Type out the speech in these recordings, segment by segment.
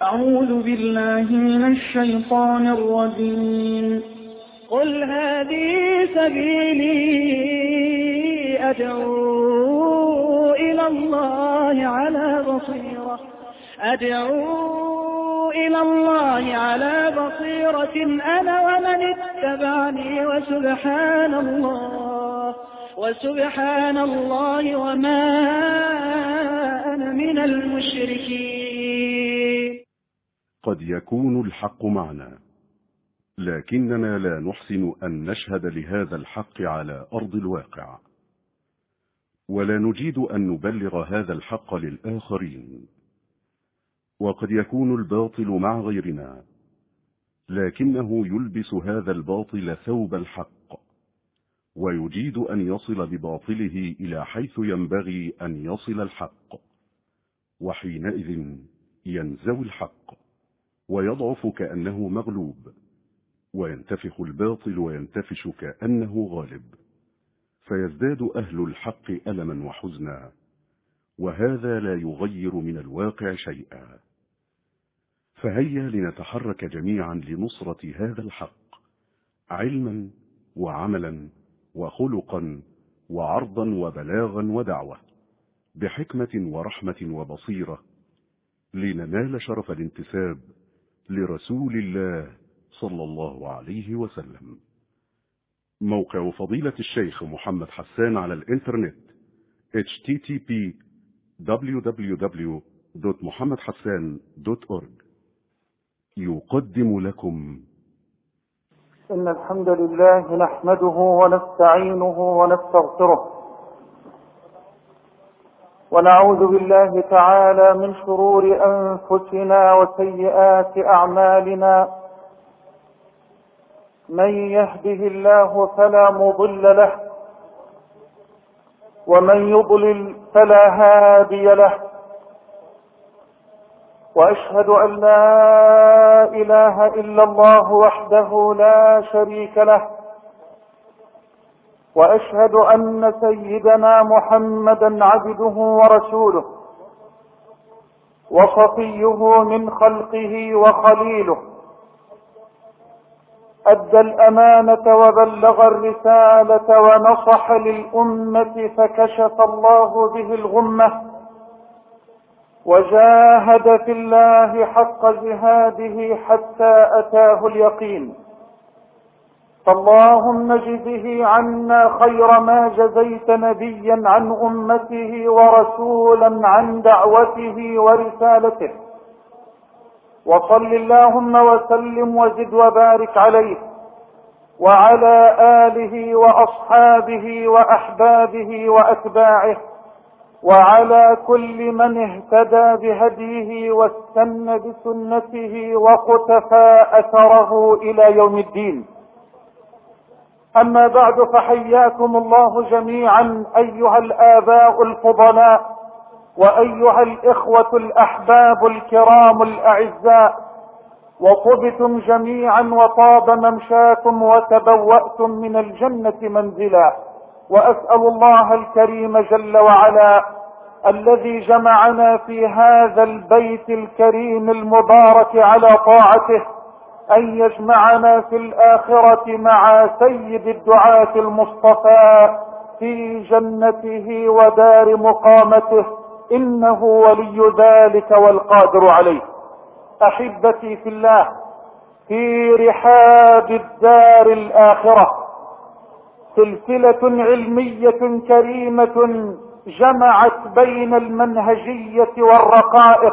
أعوذ بالله من الشيطان الرجيم. قل هذه سبيلي أدعو إلى الله على بصيرة أنا ومن اتبعني وسبحان الله وما أنا من المشركين. قد يكون الحق معنا، لكننا لا نحسن أن نشهد لهذا الحق على أرض الواقع، ولا نجيد أن نبلغ هذا الحق للآخرين. وقد يكون الباطل مع غيرنا، لكنه يلبس هذا الباطل ثوب الحق، ويجيد أن يصل بباطله إلى حيث ينبغي أن يصل الحق، وحينئذ ينزوي الحق ويضعف كأنه مغلوب، وينتفخ الباطل وينتفش كأنه غالب، فيزداد أهل الحق ألما وحزنا، وهذا لا يغير من الواقع شيئا. فهيا لنتحرك جميعا لنصرة هذا الحق، علما وعملا وخلقا وعرضا وبلاغا ودعوة، بحكمة ورحمة وبصيرة، لننال شرف الانتساب لرسول الله صلى الله عليه وسلم. موقع فضيلة الشيخ محمد حسان على الإنترنت http://www.muhammadhassan.org يقدم لكم. إن الحمد لله نحمده ونستعينه ونستغفره، ونعوذ بالله تعالى من شرور أنفسنا وسيئات أعمالنا. من يهده الله فلا مضل له، ومن يضلل فلا هادي له. وأشهد أن لا إله إلا الله وحده لا شريك له، وأشهد أن سيدنا محمدا عبده ورسوله، وصفيه من خلقه وخليله، أدى الأمانة وبلغ الرسالة ونصح للأمة، فكشف الله به الغمة، وجاهد في الله حق جهاده حتى أتاه اليقين. فاللهم اجزه عنا خير ما جزيت نبيا عن أمته ورسولا عن دعوته ورسالته، وصل اللهم وسلم وزد وبارك عليه وعلى آله وأصحابه وأحبابه وأتباعه، وعلى كل من اهتدى بهديه واستنى بسنته وقتفى أثره إلى يوم الدين. أما بعد، فحياكم الله جميعا أيها الآباء الفضلاء، وأيها الإخوة الأحباب الكرام الأعزاء، وطبتم جميعا وطاب ممشاكم وتبوأتم من الجنة منزلا. وأسأل الله الكريم جل وعلا الذي جمعنا في هذا البيت الكريم المبارك على طاعته أن يجمعنا في الآخرة مع سيد الدعاة المصطفى في جنته ودار مقامته، إنه ولي ذلك والقادر عليه. أحبتي في الله، في رحاب الدار الآخرة سلسلة علمية كريمة جمعت بين المنهجية والرقائق،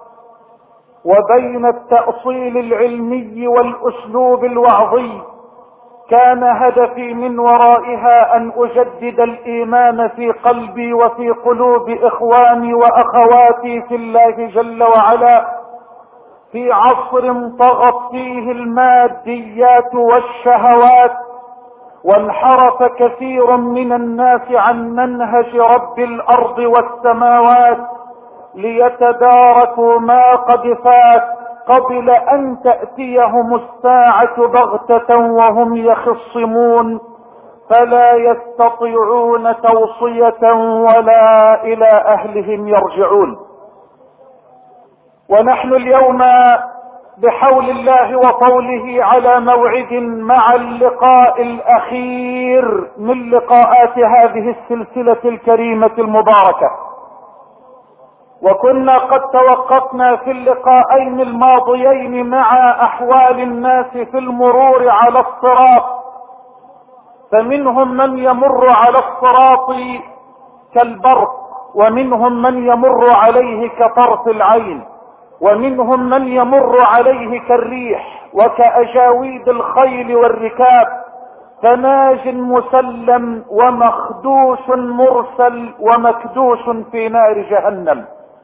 وبين التأصيل العلمي والأسلوب الوعظي. كان هدفي من ورائها أن أجدد الإيمان في قلبي وفي قلوب إخواني وأخواتي في الله جل وعلا، في عصر طغت فيه الماديات والشهوات، وانحرف كثير من الناس عن منهج رب الأرض والسماوات، ليتداركوا ما قد فات قبل أن تأتيهم الساعة بغتة وهم يخصمون، فلا يستطيعون توصية ولا إلى أهلهم يرجعون. ونحن اليوم بحول الله وطوله على موعد مع اللقاء الأخير من لقاءات هذه السلسلة الكريمة المباركة. وكنا قد توقفنا في اللقاءين الماضيين مع أحوال الناس في المرور على الصراط، فمنهم من يمر على الصراط كالبرق، ومنهم من يمر عليه كطرف العين، ومنهم من يمر عليه كالريح وكأجاويد الخيل والركاب، فناج مسلم ومخدوش مرسل ومكدوش في نار جهنم.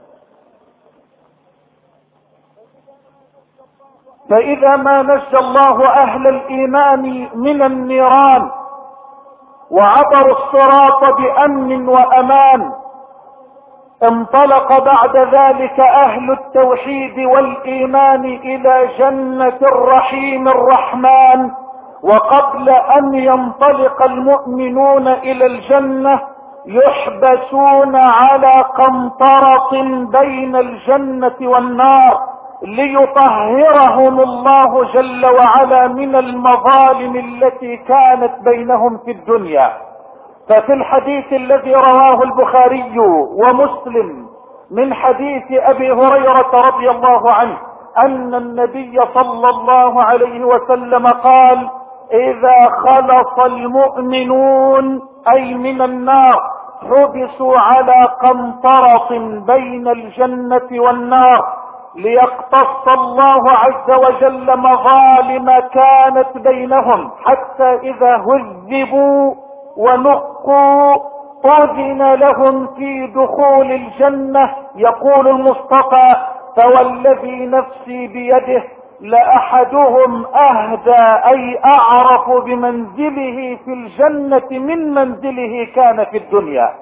فإذا ما نجى الله أهل الإيمان من النيران وعبروا الصراط بأمن وأمان، انطلق بعد ذلك أهل التوحيد والإيمان إلى جنة الرحيم الرحمن. وقبل أن ينطلق المؤمنون إلى الجنة يحبسون على قنطرة بين الجنة والنار ليطهرهم الله جل وعلا من المظالم التي كانت بينهم في الدنيا. ففي الحديث الذي رواه البخاري ومسلم من حديث أبي هريرة رضي الله عنه أن النبي صلى الله عليه وسلم قال: إذا خلص المؤمنون أي من النار حبسوا على قنطرة بين الجنة والنار ليقتص الله عز وجل مظالم كانت بينهم، حتى إذا هذبوا ونقوا أذن لهم في دخول الجنة. يقول المصطفى: فوالذي نفسي بيده لأحدهم أهدى أي أعرف بمنزله في الجنة من منزله كان في الدنيا.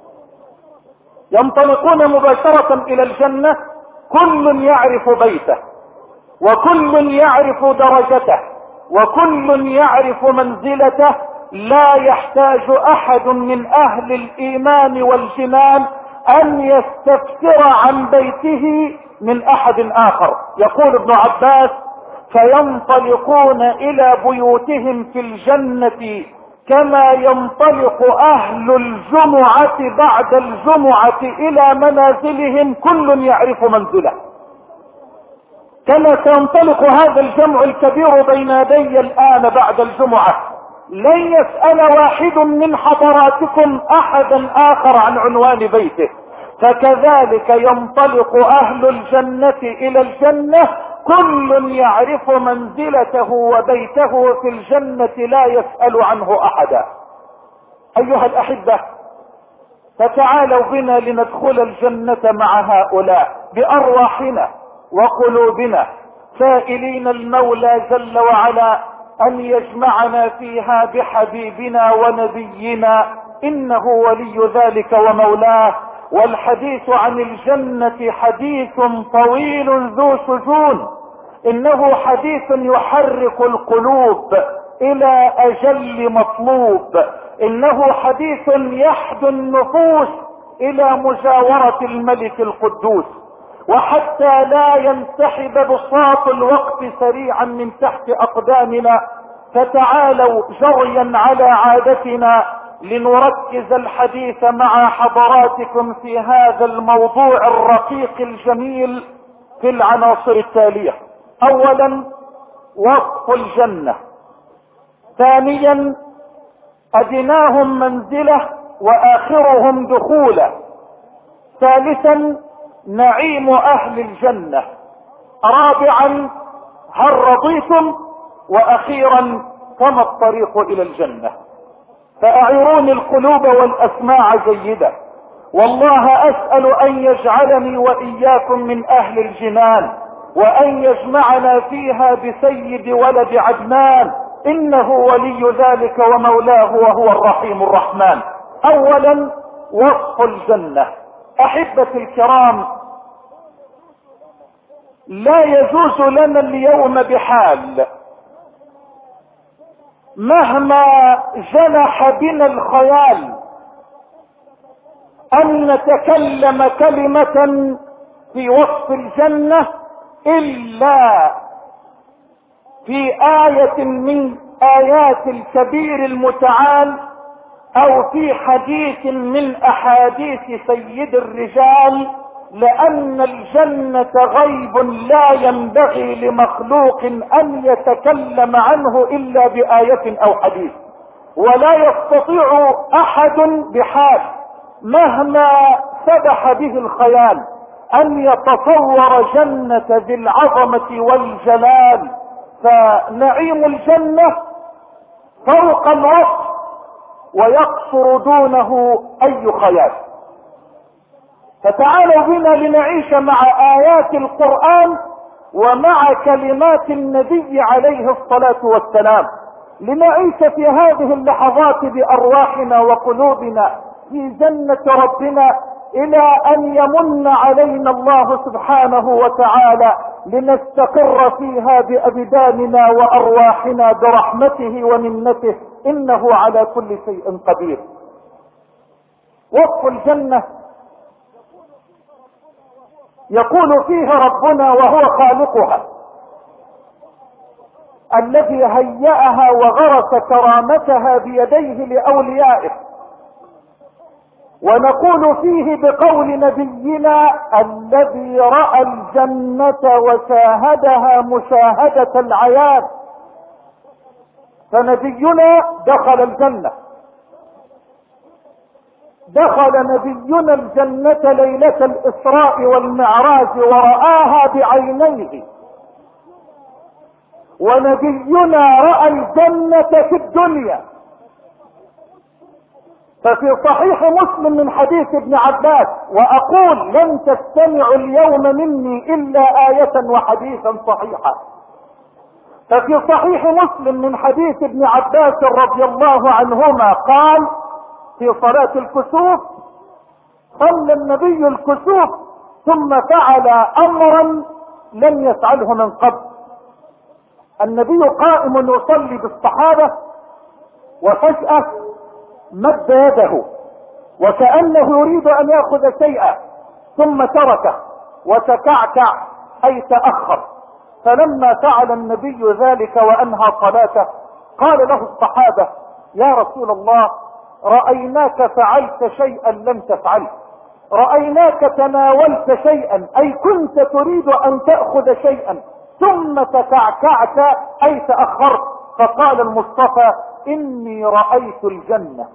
ينطلقون مباشرة إلى الجنة، كل يعرف بيته، وكل يعرف درجته، وكل يعرف منزلته. لا يحتاج أحد من أهل الإيمان والجنان أن يستفسر عن بيته من أحد آخر. يقول ابن عباس: فينطلقون إلى بيوتهم في الجنة كما ينطلق أهل الجمعة بعد الجمعة إلى منازلهم، كل يعرف منزله. كما سينطلق هذا الجمع الكبير بين يدي الآن بعد الجمعة، لن يسأل واحد من حضراتكم أحدا آخر عن عنوان بيته، فكذلك ينطلق أهل الجنة إلى الجنة، كل يعرف منزلته وبيته في الجنة لا يسأل عنه أحدا. أيها الأحبة، فتعالوا بنا لندخل الجنة مع هؤلاء بأرواحنا وقلوبنا، سائلين المولى جل وعلا أن يجمعنا فيها بحبيبنا ونبينا، إنه ولي ذلك ومولاه. والحديث عن الجنة حديث طويل ذو شجون، إنه حديث يحرك القلوب إلى أجل مطلوب، إنه حديث يحدو النفوس إلى مجاورة الملك القدوس. وحتى لا ينسحب بساط الوقت سريعا من تحت أقدامنا، فتعالوا جريا على عادتنا لنركز الحديث مع حضراتكم في هذا الموضوع الرقيق الجميل في العناصر التالية: أولا وصف الجنة، ثانيا أدناهم منزلة وآخرهم دخولا، ثالثا نعيم أهل الجنة، رابعا هل رضيتم، وأخيرا كما الطريق إلى الجنة. فأعيروني القلوب والأسماع جيدا، والله أسأل أن يجعلني وإياكم من أهل الجنان، وأن يجمعنا فيها بسيد ولد عدنان، إنه ولي ذلك ومولاه وهو الرحيم الرحمن. أولا وصف الجنة. أحبتي الكرام، لا يجوز لنا اليوم بحال مهما جنح بنا الخيال أن نتكلم كلمة في وصف الجنة إلا في آية من آيات الكبير المتعال أو في حديث من أحاديث سيد الرجال، لأن الجنة غيب لا ينبغي لمخلوق أن يتكلم عنه إلا بآية أو حديث، ولا يستطيع أحد بحال مهما سبح به الخيال أن يتصور جنة ذي العظمة والجلال. فنعيم الجنة فوق الوصف ويقصر دونه أي خيال. فتعالوا بنا لنعيش مع آيات القرآن ومع كلمات النبي عليه الصلاة والسلام، لنعيش في هذه اللحظات بأرواحنا وقلوبنا في جنة ربنا إلى أن يمن علينا الله سبحانه وتعالى لنستقر فيها بأبداننا وأرواحنا برحمته ومنته، إنه على كل شيء قدير. وصف الجنة يقول فيها ربنا وهو خالقها الذي هيأها وغرس كرامتها بيديه لأوليائه، ونقول فيه بقول نبينا الذي رأى الجنة وشاهدها مشاهدة العيان. فنبينا دخل الجنة، دخل نبينا الجنة ليلة الإسراء والمعراج ورآها بعينيه، ونبينا رأى الجنة في الدنيا. ففي صحيح مسلم من حديث ابن عباس، وأقول لن تستمعوا اليوم مني إلا آية وحديثا صحيحا، ففي صحيح مسلم من حديث ابن عباس رضي الله عنهما قال في صلاة الكسوف صلى النبي الكسوف ثم فعل أمرا لم يفعله من قبل. النبي قائم يصلي بالصحابة وفجأة مد يده وكأنه يريد أن يأخذ شيئا ثم تركه وتكعكع أي تأخر. فلما فعل النبي ذلك وأنهى صلاته قال له الصحابة يا رسول الله رأيناك فعلت شيئا لم تفعله، رأيناك تناولت شيئا أي كنت تريد أن تأخذ شيئا ثم تكعكعت أي تأخرت. فقال المصطفى إني رأيت الجنة،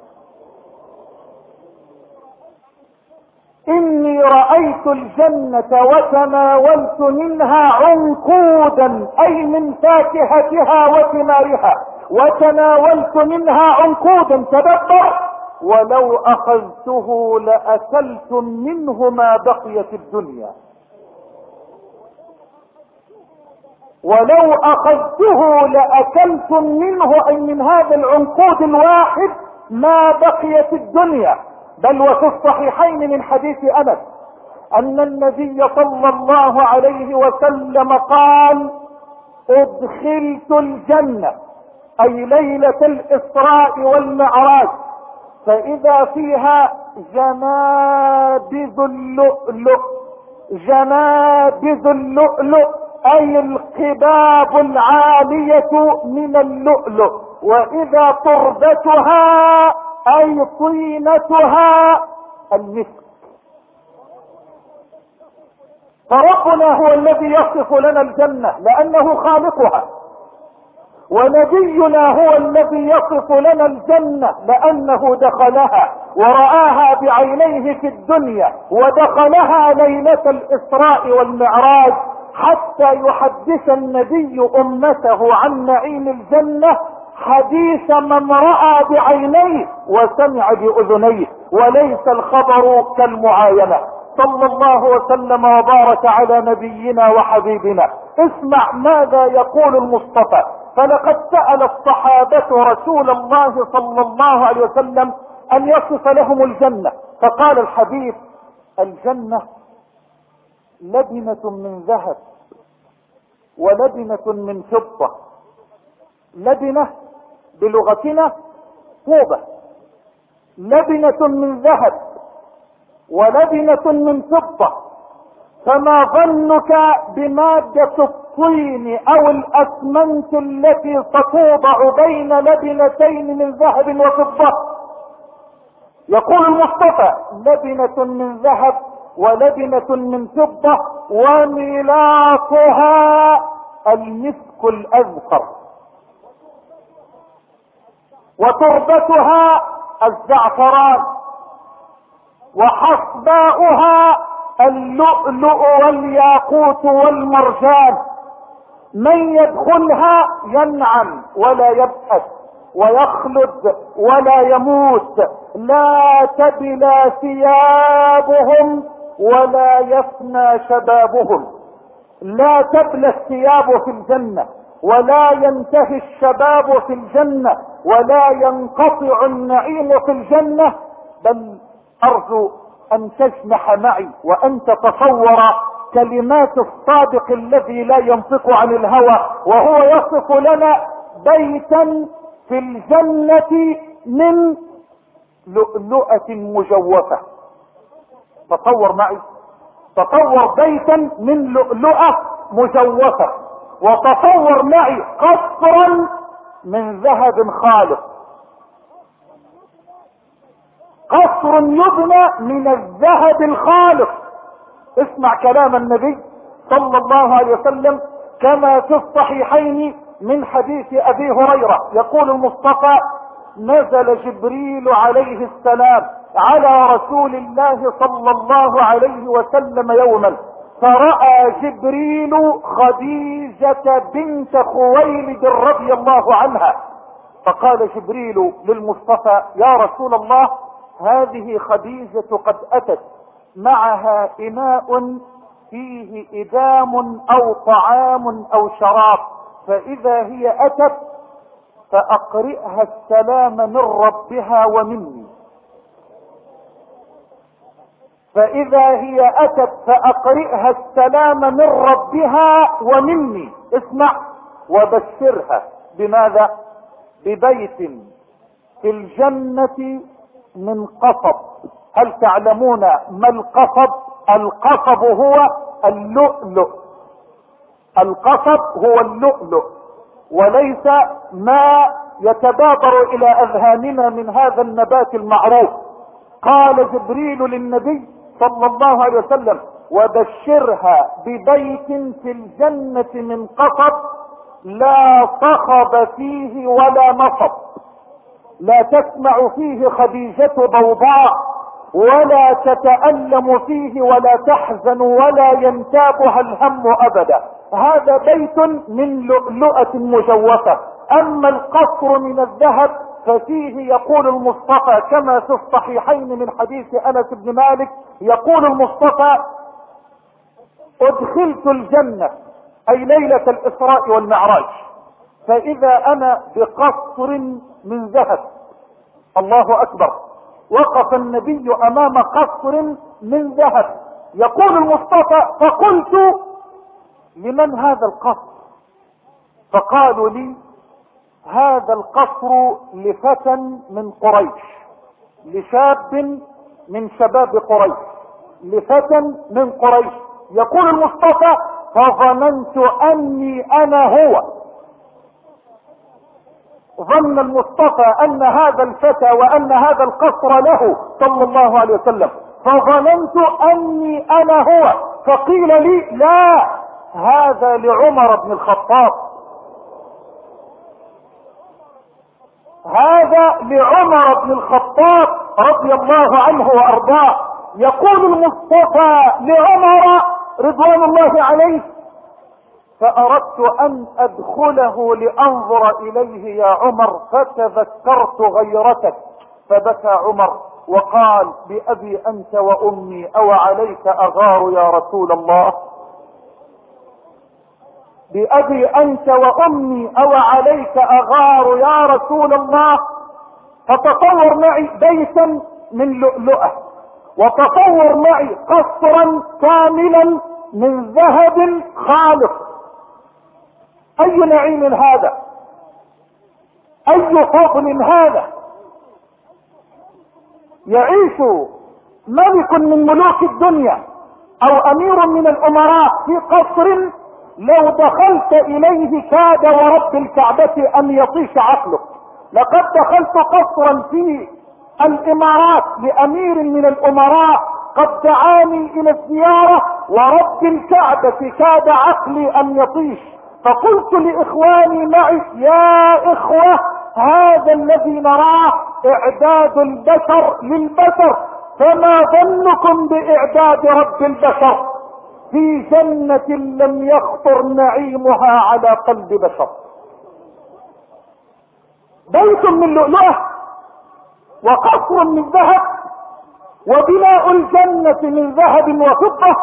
إني رأيت الجنة وتناولت منها عنقودا أي من فاكهتها وثمارها، وتناولت منها عنقودا تدبر ولو أخذته لأكلتم منه ما بقيت الدنيا، ولو أخذته لأكلتم منه أي من هذا العنقود الواحد ما بقيت الدنيا. بل وفي الصحيحين من حديث أنس أن النبي صلى الله عليه وسلم قال ادخلت الجنة أي ليلة الإسراء والمعراج فإذا فيها جنابذ اللؤلؤ، جنابذ اللؤلؤ أي القباب العالية من اللؤلؤ، وإذا تربتها أي طينتها المسك. فربنا هو الذي يصف لنا الجنة لأنه خالقها، ونبينا هو الذي يصف لنا الجنة لأنه دخلها ورآها بعينيه في الدنيا ودخلها ليلة الإسراء والمعراج حتى يحدث النبي أمته عن نعيم الجنة حديث من رأى بعينيه وسمع بأذنيه، وليس الخبر كالمعاينة. صلى الله وسلم وبارك على نبينا وحبيبنا. اسمع ماذا يقول المصطفى. فلقد سأل الصحابة رسول الله صلى الله عليه وسلم أن يصف لهم الجنة، فقال الحبيب الجنة لبنة من ذهب ولبنة من فضة. لبنة بلغتنا طوبة، لبنة من ذهب ولبنة من فضة. فما ظنك بمادة الطين او الاسمنت التي ستوضع بين لبنتين من ذهب وفضة؟ يقول المصطفى: لبنة من ذهب ولبنة من فضة وملاطها المسك الأذفر وتربتها الزعفران وحصباؤها اللؤلؤ والياقوت والمرجان. من يدخلها ينعم ولا يبأس ويخلد ولا يموت، لا تبلى ثيابهم ولا يفنى شبابهم. لا تبلى الثياب في الجنة ولا ينتهي الشباب في الجنة ولا ينقطع النعيم في الجنة، بل أرجو أن تجنح معي وأن تتصور كلمات الصادق الذي لا ينطق عن الهوى وهو يصف لنا بيتا في الجنة من لؤلؤة مجوفة. تصور معي، تصور بيتا من لؤلؤة مجوفة، وتصور معي قصرا من ذهب خالص، قصر يبنى من الذهب الخالص. اسمع كلام النبي صلى الله عليه وسلم كما في الصحيحين من حديث ابي هريرة. يقول المصطفى: نزل جبريل عليه السلام على رسول الله صلى الله عليه وسلم يوما، فرأى جبريل خديجة بنت خويلد رضي الله عنها، فقال جبريل للمصطفى: يا رسول الله، هذه خديجة قد أتت معها إناء فيه إدام أو طعام أو شراب، فإذا هي أتت فأقرئها السلام من ربها ومني. فإذا هي أتت فأقرئها السلام من ربها ومني. اسمع: وبشرها بماذا؟ ببيت في الجنة من قصب. هل تعلمون ما القصب؟ القصب هو اللؤلؤ. القصب هو اللؤلؤ، وليس ما يتبادر الى اذهاننا من هذا النبات المعروف. قال جبريل للنبي صلى الله عليه وسلم: وبشرها ببيت في الجنة من قصب لا صخب فيه ولا نصب، لا تسمع فيه خديجة ضوضاء ولا تتألم فيه ولا تحزن ولا ينتابها الهم ابدا. هذا بيت من لؤلؤة مجوفة. اما القصر من الذهب ففيه يقول المصطفى كما في الصحيحين من حديث انس بن مالك، يقول المصطفى: ادخلت الجنة اي ليلة الاسراء والمعراج، فاذا انا بقصر من ذهب. الله اكبر! وقف النبي امام قصر من ذهب. يقول المصطفى: فقلت: لمن هذا القصر؟ فقالوا لي: هذا القصر لفتى من قريش، لشاب من شباب قريش، لفتى من قريش. يقول المصطفى: فظننت اني انا هو. ظن المصطفى ان هذا الفتى وان هذا القصر له صلى الله عليه وسلم، فظننت اني انا هو. فقيل لي: لا، هذا لعمر بن الخطاب، هذا لعمر بن الخطاب رضي الله عنه وارضاه. يقول المصطفى لعمر رضوان الله عليه: فاردت ان ادخله لانظر اليه يا عمر، فتذكرت غيرتك. فبكى عمر وقال: بأبي انت وامي او عليك اغار يا رسول الله، بأبي أنت وأمي أو عليك أغار يا رسول الله. فتصور معي بيتا من لؤلؤة، وتصور معي قصرا كاملا من ذهب خالص. أي نعيم هذا! أي فضل هذا! يعيش ملك من ملوك الدنيا او امير من الامراء في قصر لو دخلت اليه كاد ورب الكعبة ان يطيش عقلك. لقد دخلت قصرا في الامارات لامير من الامراء قد دعاني الى الزيارة ورب الكعبة كاد عقلي ان يطيش، فقلت لاخواني معي يا اخوة هذا الذي نراه اعداد البشر للبشر، فما ظنكم باعداد رب البشر في جنة لم يخطر نعيمها على قلب بشر. بيت من لؤلؤة وقصر من ذهب وبناء الجنة من ذهب وفضة،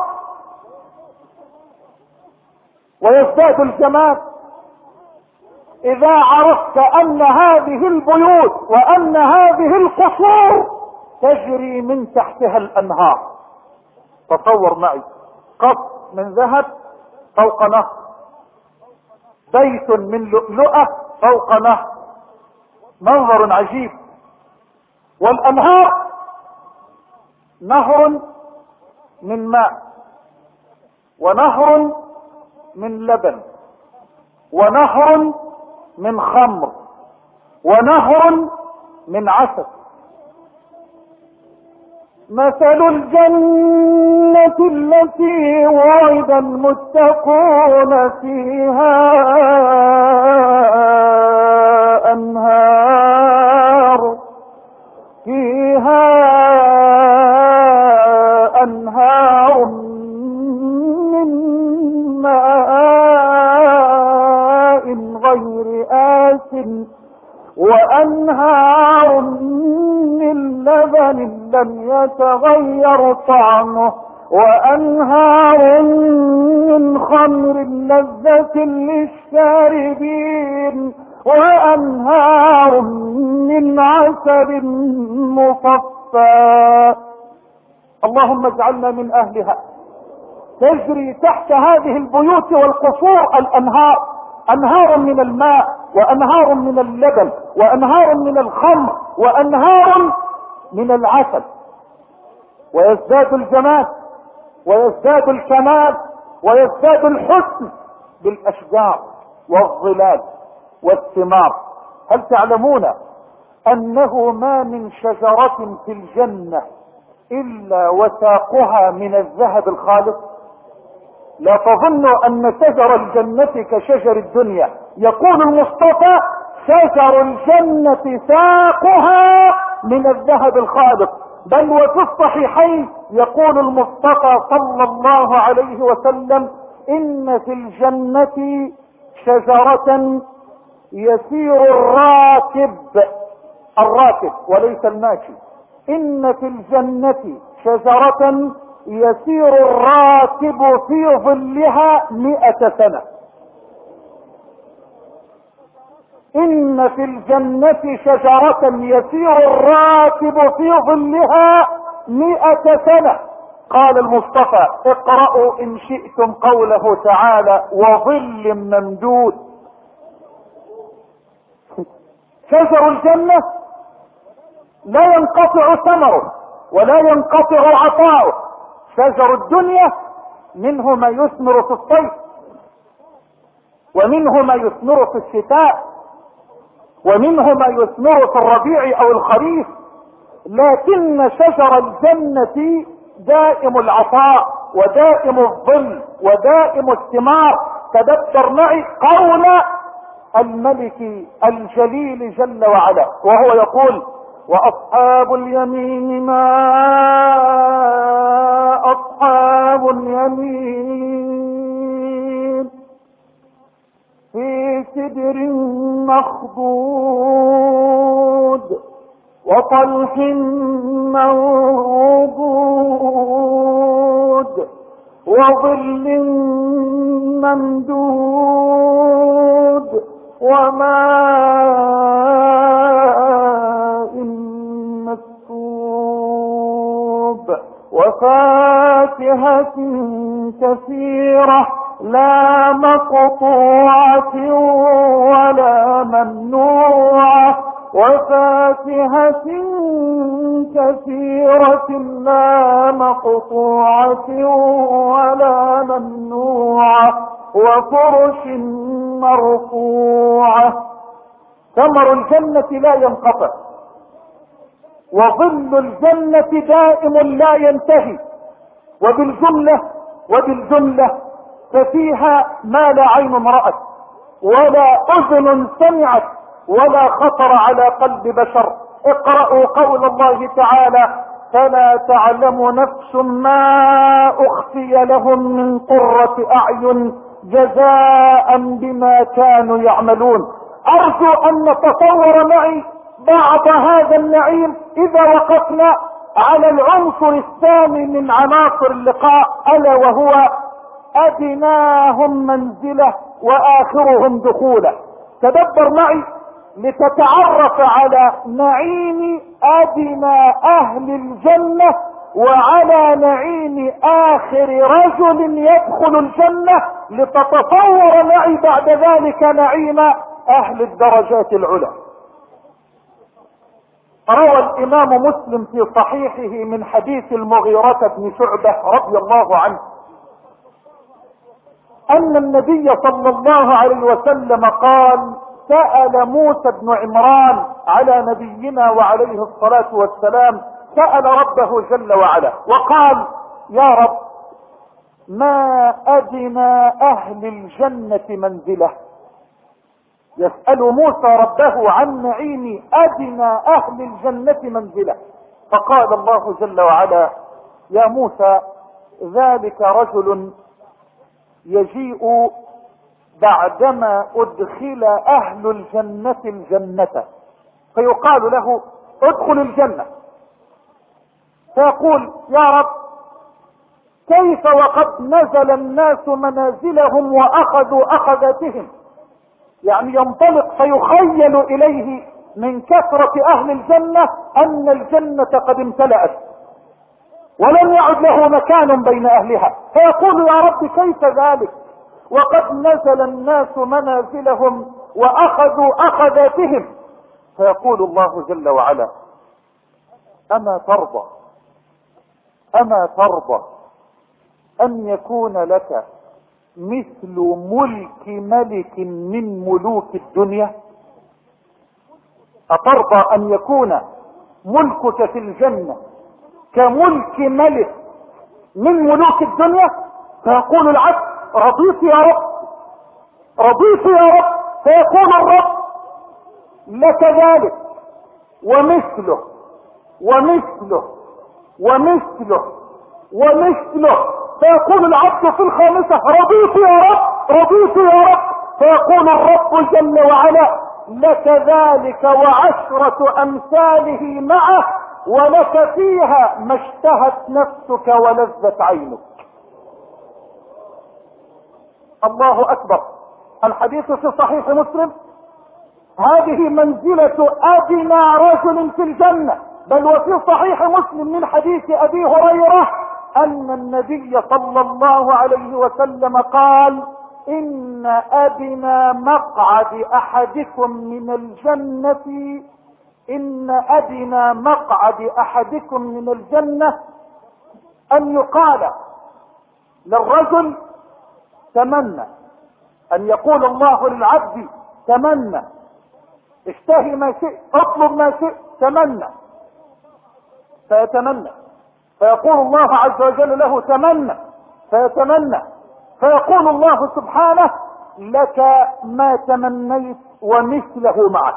ويزداد الجمال اذا عرفت ان هذه البيوت وان هذه القصور تجري من تحتها الانهار. تصور معي قصر من ذهب فوق نهر، بيت من لؤلؤة فوق نهر، منظر عجيب. والانهار نهر من ماء ونهر من لبن ونهر من خمر ونهر من عسل. مثل الجنة التي وعد المتقون فيها أنهار من ماء غير آسٍ وأنهار من لبن لم يتغير طعمه وأنهار من خمر لذة للشاربين وأنهار من عسل مصفى. اللهم اجعلنا من أهلها. تجري تحت هذه البيوت والقصور الأنهار، أنهار من الماء وأنهار من اللبن وأنهار من الخمر وأنهار من العسل. ويزداد الجمال ويزداد الكمال ويزداد الحسن بالأشجار والظلال والثمار. هل تعلمون أنه ما من شجرة في الجنة إلا وساقها من الذهب الخالص؟ لا تظنوا أن شجر الجنة كشجر الدنيا. يقول المصطفى شجر الجنة ساقها من الذهب الخالص. بل وفي الصحيحين يقول المصطفى صلى الله عليه وسلم إن في الجنة شجرة يسير الراكب وليس الماشي. إن في الجنة شجرة يسير الراكب في ظلها 100 سنة. إن في الجنة شجرة يسير الراكب في ظلها 100 سنة. قال المصطفى اقرأوا إن شئتم قوله تعالى وظل ممدود. شجر الجنة لا ينقطع ثمره ولا ينقطع عطاؤه. شجر الدنيا منه ما يثمر في الصيف ومنه ما يثمر في الشتاء ومنه ما يثمر في الربيع او الخريف، لكن شجر الجنة دائم العطاء ودائم الظل ودائم الثمار. تدبر معي قول الملك الجليل جل وعلا وهو يقول وأصحاب اليمين ما أصحاب اليمين في سدر مخضود وطلح منضود وظل ممدود وماء مسكوب وفاكهة كثيرة لا مقطوعة ولا ممنوعة وفاكهة كثيرة لا مقطوعة ولا ممنوعة وفرش مرفوعة. ثمر الجنة لا ينقطع، وظل الجنة دائم لا ينتهي. وبالجملة ففيها ما لا عين رأت ولا أذن سمعت ولا خطر على قلب بشر. اقرأوا قول الله تعالى: فلا تعلم نفس ما أخفي لهم من قرة أعين جزاء بما كانوا يعملون. أرجو أن نتصور معي بعض هذا النعيم إذا وقفنا على العنصر الثاني من عناصر اللقاء، ألا وهو أدناهم منزلة وآخرهم دخولا. تدبر معي لتتعرف على نعيم أدنى أهل الجنة وعلى نعيم آخر رجل يدخل الجنة، لتتصور معي بعد ذلك نعيم أهل الدرجات العلى. روى الإمام مسلم في صحيحه من حديث المغيرة بن شعبة رضي الله عنه أن النبي صلى الله عليه وسلم قال: سأل موسى بن عمران على نبينا وعليه الصلاة والسلام، سأل ربه جل وعلا وقال: يا رب، ما أدنى أهل الجنة منزلة؟ يسأل موسى ربه عن نعيم أدنى أهل الجنة منزلة، فقال الله جل وعلا: يا موسى، ذلك رجل يجيء بعدما أدخل أهل الجنة الجنة، فيقال له: ادخل الجنة، فيقول: يا رب، كيف وقد نزل الناس منازلهم وأخذوا أخذاتهم؟ يعني ينطلق فيخيل إليه من كثرة أهل الجنة أن الجنة قد امتلأت ولم يعد له مكان بين أهلها، فيقول: يا رب، كيف ذلك وقد نزل الناس منازلهم وأخذوا أخذاتهم؟ فيقول الله جل وعلا: أما ترضى أن يكون لك مثل ملك ملك من ملوك الدنيا؟ أترضى أن يكون ملكك في الجنة كملك ملك من ملوك الدنيا؟ فيقول العبد: رضيت يا رب، رضيت يا رب. فيقول الرب: لك ذلك ومثله ومثله ومثله ومثله. فيقول العبد في الخامسة: رضيت يا رب، رضيت يا رب. فيقول الرب جل وعلا: لك ذلك وعشرة أمثاله معه، ولك فيها ما اشتهت نفسك ولذت عينك. الله أكبر. الحديث في صحيح مسلم. هذه منزلة أدنى رجل في الجنة. بل وفي صحيح مسلم من حديث أبي هريرة أن النبي صلى الله عليه وسلم قال: إن أدنى مقعد أحدكم من الجنة أن يقال للرجل: تمنى. أن يقول الله للعبد: تمنى، اشتهي ما شئت، اطلب ما شئت، تمنى. فيتمنى، فيقول الله عز وجل له: تمنى، فيتمنى، فيقول الله سبحانه: لك ما تمنيت ومثله معك.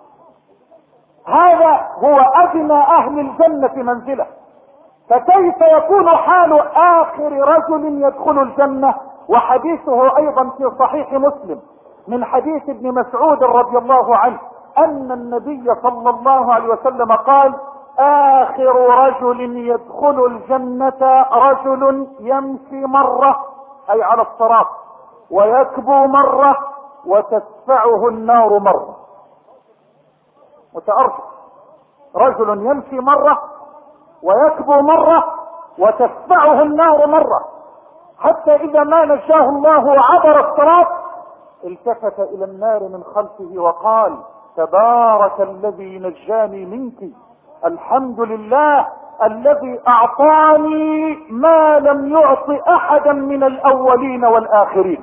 هذا هو أدنى أهل الجنة منزلة. فكيف يكون حال آخر رجل يدخل الجنة؟ وحديثه أيضا في صحيح مسلم من حديث ابن مسعود رضي الله عنه أن النبي صلى الله عليه وسلم قال: آخر رجل يدخل الجنة رجل يمشي مرة، أي على الصراط، ويكبو مرة، وتدفعه النار مرة. متأرجح. رجل يمشي مرة ويكبو مرة وتدفعه النار مرة، حتى إذا ما نجاه الله وعبر الصراط التفت إلى النار من خلفه وقال: تبارك الذي نجاني منك، الحمد لله الذي اعطاني ما لم يعط احدا من الاولين والاخرين.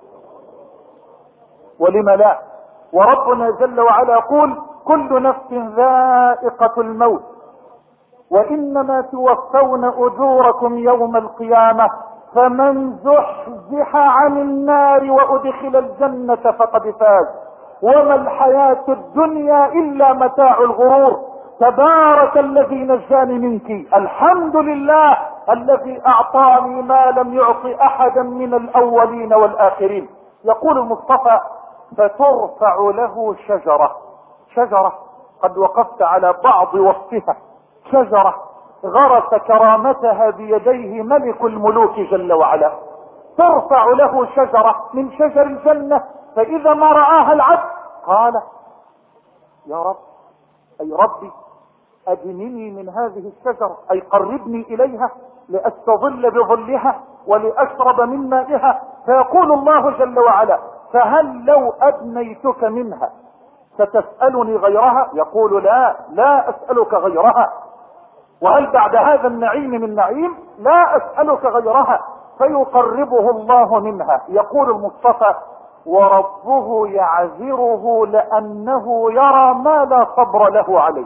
ولم لا؟ وربنا جل وعلا يقول كل نفس ذائقة الموت وانما توفون اجوركم يوم القيامة فمن زحزح عن النار وادخل الجنة فقد فاز وما الحياة الدنيا الا متاع الغرور. تبارك الذي نجاني منك، الحمد لله الذي اعطاني ما لم يعط احدا من الاولين والاخرين. يقول المصطفى فترفع له شجرة قد وقفت على بعض وصفها، شجرة غرس كرامتها بيديه ملك الملوك جل وعلا، ترفع له شجرة من شجر الجنة، فإذا ما رآها العبد قال يا رب، أي ربي أدنني من هذه الشجرة، أي قربني إليها لأستظل بظلها ولأشرب من مائها. فيقول الله جل وعلا فهل لو أدنيتك منها ستسألني غيرها؟ يقول لا أسألك غيرها. وهل بعد هذا النعيم من نعيم؟ لا أسألك غيرها. فيقربه الله منها. يقول المصطفى وربه يعذره لأنه يرى ما لا صبر له عليه.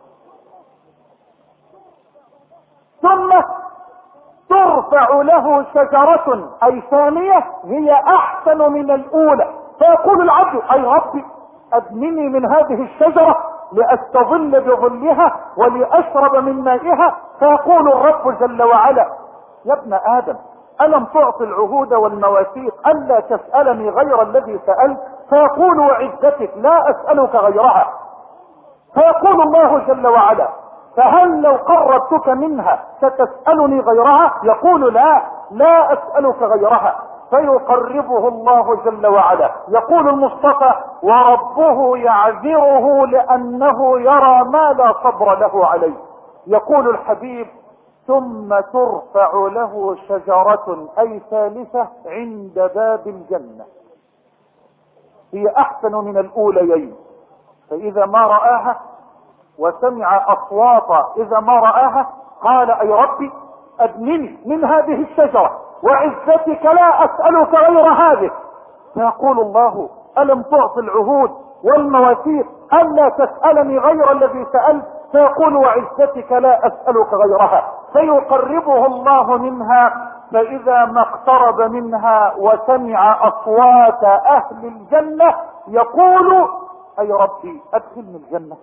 ثم ترفع له شجرة أي ثانية هي أحسن من الأولى، فيقول العبد أي ربي أدنني من هذه الشجرة لأستظل بظلها ولأشرب من مائها. فيقول الرب جل وعلا يا ابن آدم ألم تعطي العهود والمواثيق ألا تسألني غير الذي سألت؟ فيقول وعزتك لا أسألك غيرها. فيقول الله جل وعلا فهل لو قربتك منها ستسألني غيرها؟ يقول لا أسألك غيرها. فيقربه الله جل وعلا. يقول المصطفى وربه يعذره لأنه يرى ما لا صبر له عليه. يقول الحبيب ثم ترفع له شجرة أي ثالثة عند باب الجنة هي أحسن من الأوليين، فإذا ما رآها وسمع أصوات إذا ما رآها قال أي ربي أدنني من هذه الشجرة وعزتك لا أسألك غير هذه. فيقول الله ألم تعطي العهود والمواثيق ألا تسألني غير الذي سألت؟ فيقول وعزتك لا أسألك غيرها. فيقربه الله منها، فإذا ما اقترب منها وسمع أصوات أهل الجنة يقول أي ربي أدخلني الجنة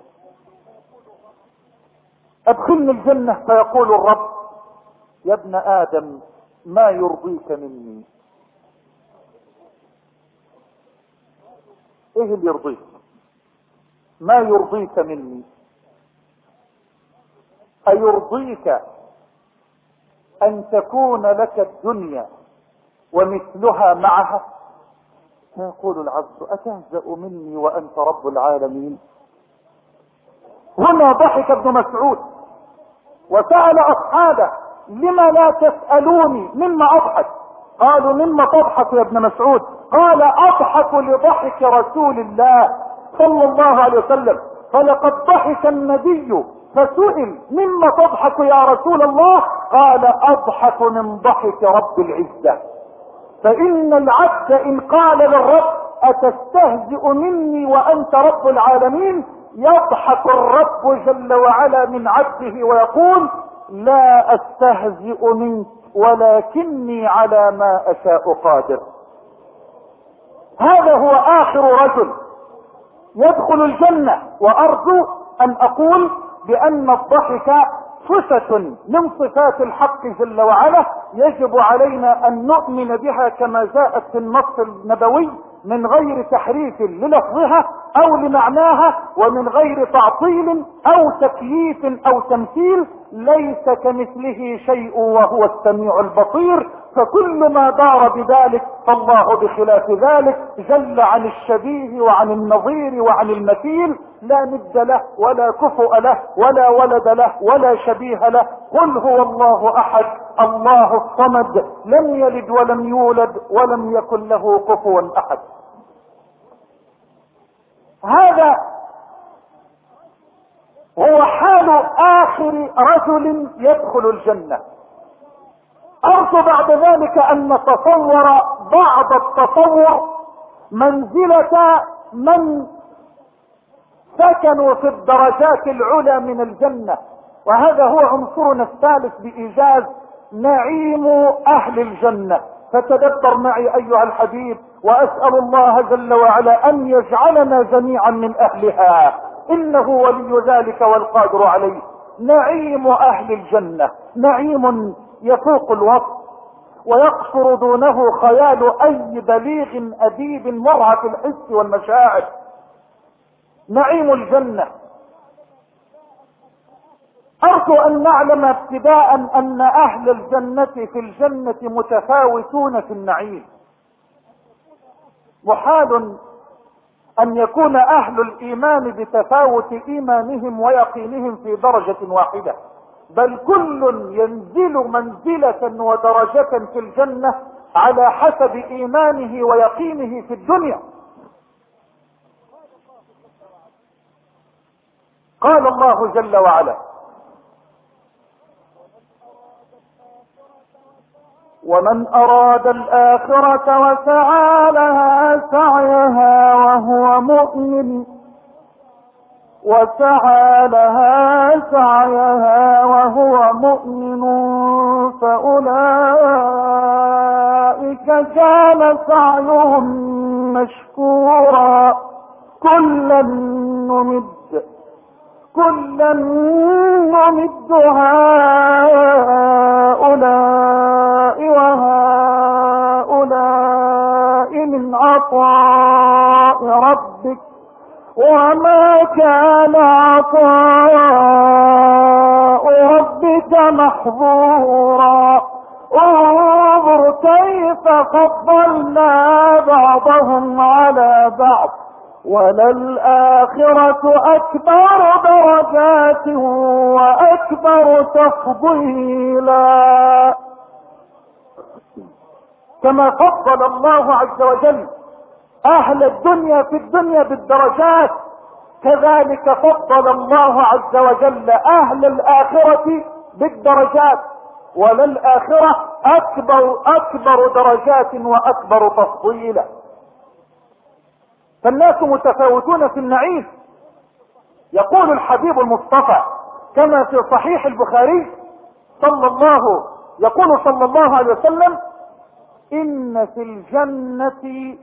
أدخلني الجنة. فيقول الرب يا ابن آدم ما يرضيك مني؟ ايه اللي يرضيك؟ ما يرضيك مني؟ أيرضيك أن تكون لك الدنيا ومثلها معها؟ فيقول العبد أتهزأ مني وأنت رب العالمين؟ هنا ضحك ابن مسعود وسأل أصحابه لما لا تسألوني مما أضحك؟ قالوا مما تضحك يا ابن مسعود؟ قال أضحك لضحك رسول الله صلى الله عليه وسلم، فلقد ضحك النبي فسئل مما تضحك يا رسول الله؟ قال أضحك من ضحك رب العزة. فإن العبد إن قال للرب أتستهزئ مني وأنت رب العالمين يضحك الرب جل وعلا من عبده ويقول لا أستهزئ منك ولكني على ما أشاء قادر. هذا هو آخر رجل يدخل الجنة. وأرجو أن أقول بأن الضحك صفة من صفات الحق جل وعلا يجب علينا أن نؤمن بها كما جاءت في النص النبوي من غير تحريف للفظها أو لمعناها ومن غير تعطيل أو تكييف أو تمثيل. ليس كمثله شيء وهو السميع البصير، فكل ما دار بذلك فالله بخلاف ذلك جل عن الشبيه وعن النظير وعن المثيل، لا ند له ولا كفؤ له ولا ولد له ولا شبيه له. قل هو الله أحد الله الصمد لم يلد ولم يولد ولم يكن له كفوا أحد. هذا هو حال آخر رجل يدخل الجنة. أرجو بعد ذلك أن نتصور بعض التصور منزلة من سكنوا في الدرجات العلى من الجنة، وهذا هو عنصرنا الثالث بإيجاز، نعيم أهل الجنة. فتدبر معي أيها الحبيب، وأسأل الله جل وعلا أن يجعلنا جميعا من أهلها، إنه ولي ذلك والقادر عليه. نعيم أهل الجنة نعيم يفوق الوصف، ويقصر دونه خيال أي بليغ أديب مرعى في الحس والمشاعر. نعيم الجنة. أرجو أن نعلم ابتداء أن أهل الجنة في الجنة متفاوتون في النعيم. محال أن يكون أهل الإيمان بتفاوت إيمانهم ويقينهم في درجة واحدة، بل كل ينزل منزلة ودرجة في الجنة على حسب إيمانه ويقينه في الدنيا. قال الله جل وعلا: ومن أراد الآخرة وسعى لها سعيها وهو مؤمن فأولئك كان سعيهم مشكورا. كلا نمد هؤلاء وهؤلاء من عطاء ربك وما كان عطاء ربك محظورا. انظر كيف فضلنا بعضهم على بعض وللآخرة أكبر درجات وأكبر تفضيلا. كما فضل الله عز وجل أهل الدنيا في الدنيا بالدرجات، كذلك فضل الله عز وجل أهل الآخرة بالدرجات، وللآخرة أكبر درجات وأكبر تفضيلا. فالناس متفاوتون في النعيم. يقول الحبيب المصطفى كما في صحيح البخاري يقول صلى الله عليه وسلم: إن في الجنة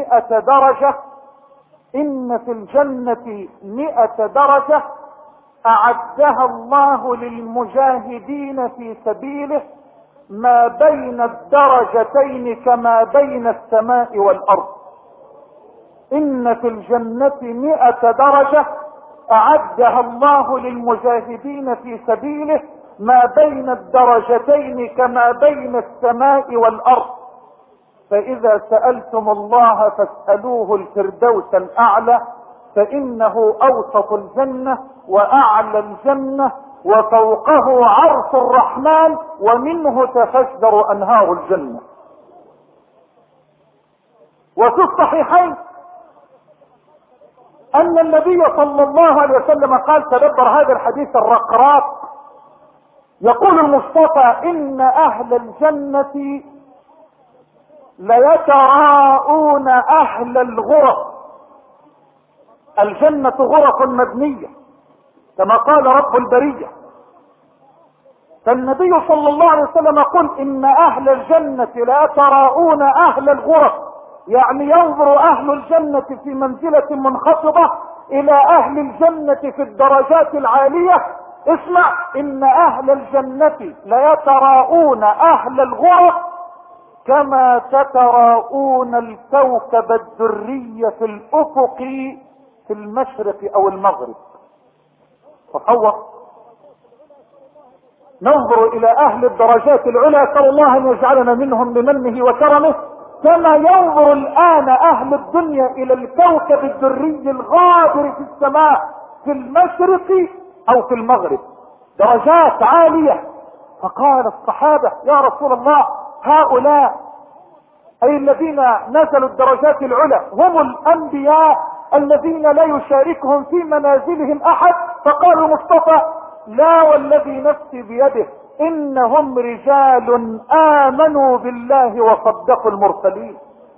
100 درجة أعدها الله للمجاهدين في سبيله ما بين الدرجتين كما بين السماء والأرض. إن في الجنة 100 درجة أعدها الله للمجاهدين في سبيله ما بين الدرجتين كما بين السماء والأرض. فإذا سألتم الله فاسألوه الفردوس الأعلى، فإنه أوسط الجنة وأعلى الجنة وفوقه عرش الرحمن ومنه تفجر أنهار الجنة. وفي الصحيحين أن النبي صلى الله عليه وسلم قال، تدبر هذا الحديث الرقراق، يقول المصطفى: إن أهل الجنة ليتراءون أهل الغرف. الجنة غرف مبنية كما قال رب البرية. فالنبي صلى الله عليه وسلم يقول: إن أهل الجنة ليتراءون أهل الغرف، يعني ينظر أهل الجنة في منزلة منخفضة إلى أهل الجنة في الدرجات العالية. اسمع: إن أهل الجنة ليتراءون أهل الغرف كما تتراءون الكوكب الدري في الأفق في المشرق أو المغرب. تصور، ننظر إلى أهل الدرجات العلى، أسأل الله أن يجعلنا منهم بمنه وكرمه، كما ينظر الآن أهل الدنيا إلى الكوكب الدري الغابر في السماء في المشرق أو في المغرب. درجات عالية. فقال الصحابة: يا رسول الله، هؤلاء أي الذين نزلوا الدرجات العلى هم الأنبياء الذين لا يشاركهم في منازلهم احد، فقالوا مصطفى لا والذي نفسي بيده انهم رجال امنوا بالله وصدقوا المرسلين.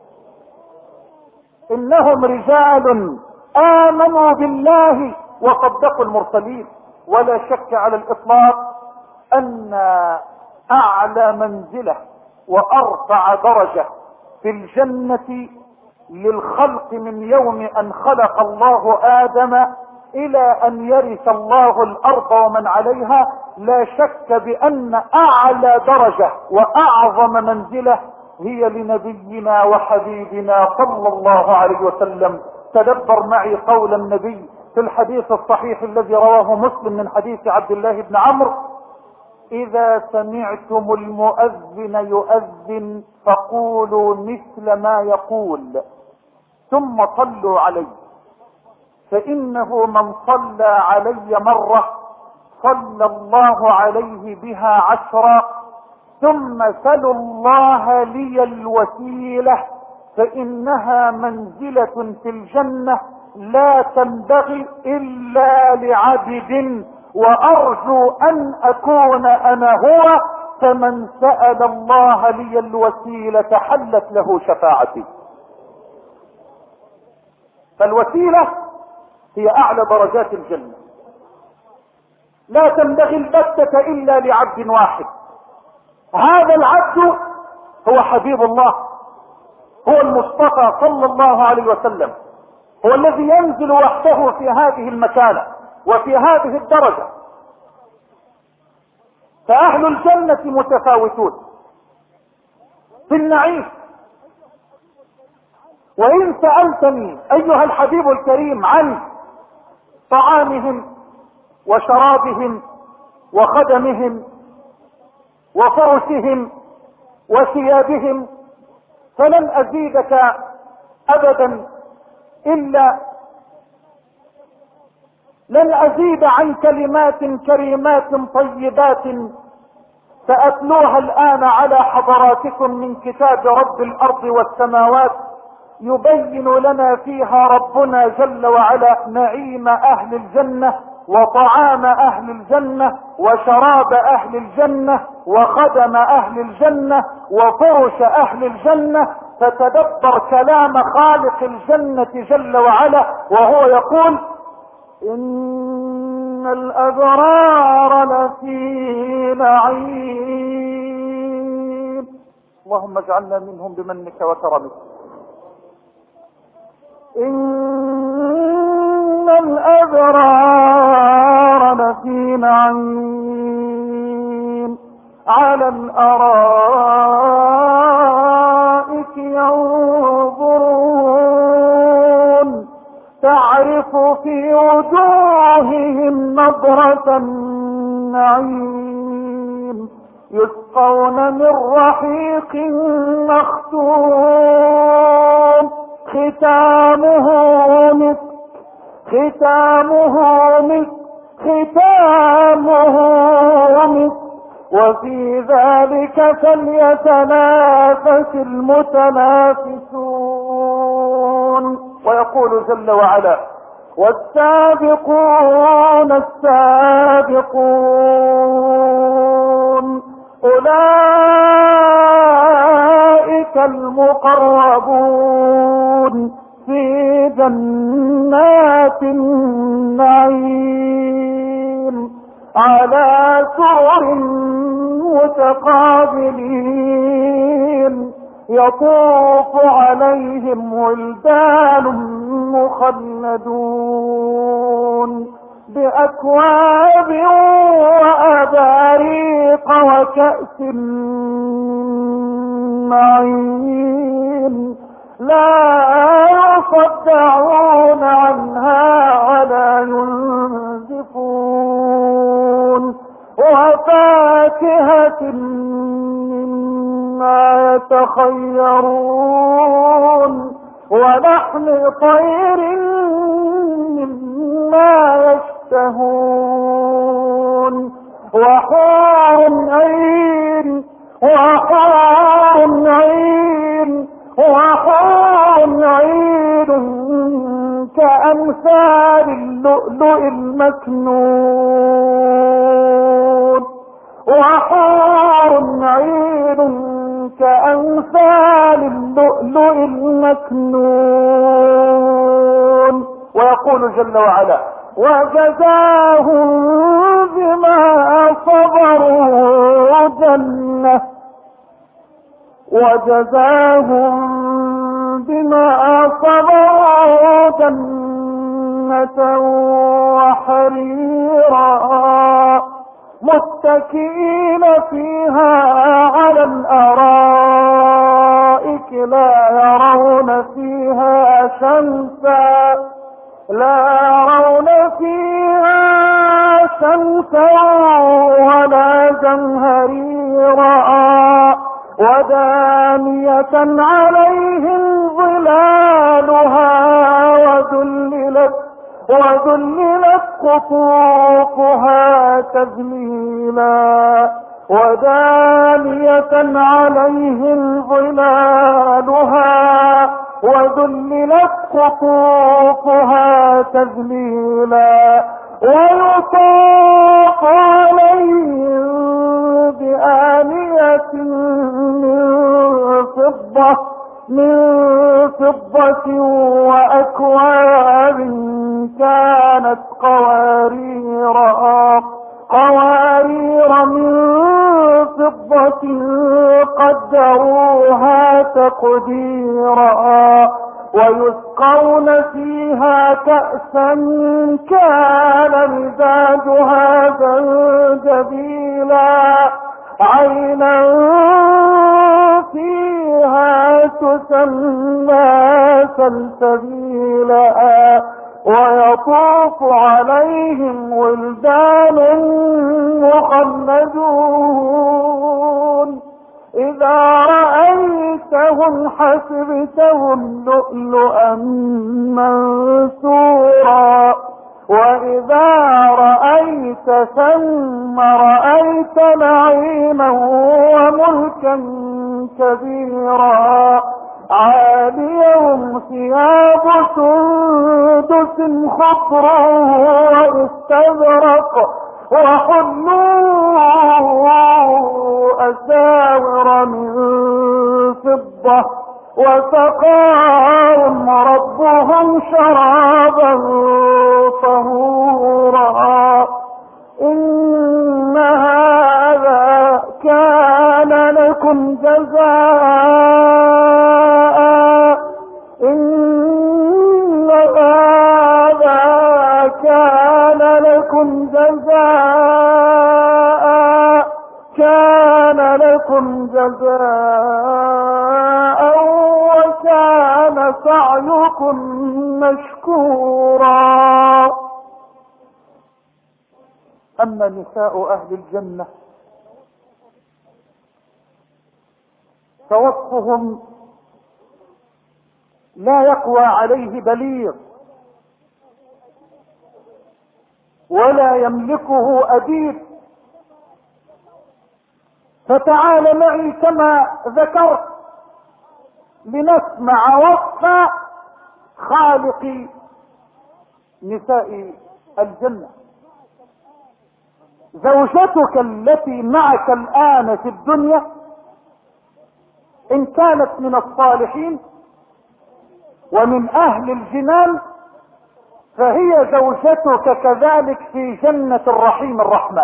انهم رجال امنوا بالله وصدقوا المرسلين. ولا شك على الاطلاق ان اعلى منزلة وارفع درجة في الجنة للخلق من يوم ان خلق الله ادم الى ان يرث الله الارض ومن عليها، لا شك بان اعلى درجة واعظم منزلة هي لنبينا وحبيبنا صلى الله عليه وسلم. تدبر معي قول النبي في الحديث الصحيح الذي رواه مسلم من حديث عبد الله بن عمرو: اذا سمعتم المؤذن يؤذن فقولوا مثل ما يقول ثم صلوا عليه، فانه من صلى علي مرة صلى الله عليه بها 10، ثم سلوا الله لي الوسيلة فانها منزلة في الجنة لا تنبغي الا لعبد، وارجو ان اكون انا هو، فمن سأل الله لي الوسيلة حلت له شفاعتي. فالوسيلة هي اعلى درجات الجنة، لا تنبغي البتة الا لعبد واحد. هذا العبد هو حبيب الله، هو المصطفى صلى الله عليه وسلم، هو الذي ينزل وحده في هذه المكانة وفي هذه الدرجة. فأهل الجنة متفاوتون في النعيم. وإن سألتني أيها الحبيب الكريم عن طعامهم وشرابهم وخدمهم وفرشهم وثيابهم فلن أزيدك أبدا لن أزيد عن كلمات كريمات طيبات سأتلوها الآن على حضراتكم من كتاب رب الأرض والسماوات، يبين لنا فيها ربنا جل وعلا نعيم أهل الجنة وطعام أهل الجنة وشراب أهل الجنة وخدم أهل الجنة وفرش أهل الجنة. فتدبر كلام خالق الجنة جل وعلا وهو يقول: إن الأبرار لفي نعيم. اللهم اجعلنا منهم بمنك وكرمك. إن الأبرار لفي نعيم على الأرائك ينظرون تعرف في وجوههم نضرة النعيم يسقون من رحيق مختوم ختامه مسك وفي ذلك فليتنافس المتنافسون. ويقول جل وعلا: والسابقون السابقون أولئك المقربون في جنات النعيم على سرر متقابلين يطوف عليهم ولدان مخلدون بأكواب وأباريق وكأس معين لا يصدعون عنها ولا ينزفون وفاكهة مما يتخيرون ولحم طير مما يشتهون وحور عين كأمثال اللؤلؤ المكنون وحور عين كأمثال اللؤلؤ المكنون. ويقول جل وعلا وجزاهم بما صبروا جنة وجزاهم بما صبروا جنة وحريرا متكئين فيها على الأرائك لا يرون فيها شمسا ولا زمهريرا ودانية عليهم ظلالها وذللت قطوفها تذليلا ودانية عليهم ظلالها وذللت قطوفها تذليلا ويطاف عليهم بآنية من فضة وأكواب كانت قوارير من فضة قدروها تقديرا ويسقون فيها كأسا كان مزاجها زنجبيلا عينا فيها تسمى سلسبيلا ويطوف عليهم ولدان مخلدون إذا رأيتهم حسبتهم لؤلؤا منثورا وإذا رأيت ثم رأيت نعيما وملكا كبيرا عاليهم ثياب سندس خضر واستبرق وحلوا أساور من فضة وسقاهم ربهم شرابا طهورا إن هذا كان لكم جزاء إن هذا كان لكم جزاء وكان سعيكم مشكورا. أما نساء أهل الجنة فوصفهم لا يقوى عليه بليغ ولا يملكه أديب. فتعال معي كما ذكرت لنسمع وصف خالق نساء الجنة. زوجتك التي معك الآن في الدنيا إن كانت من الصالحين ومن أهل الجنان فهي زوجتك كذلك في جنة الرحيم الرحمن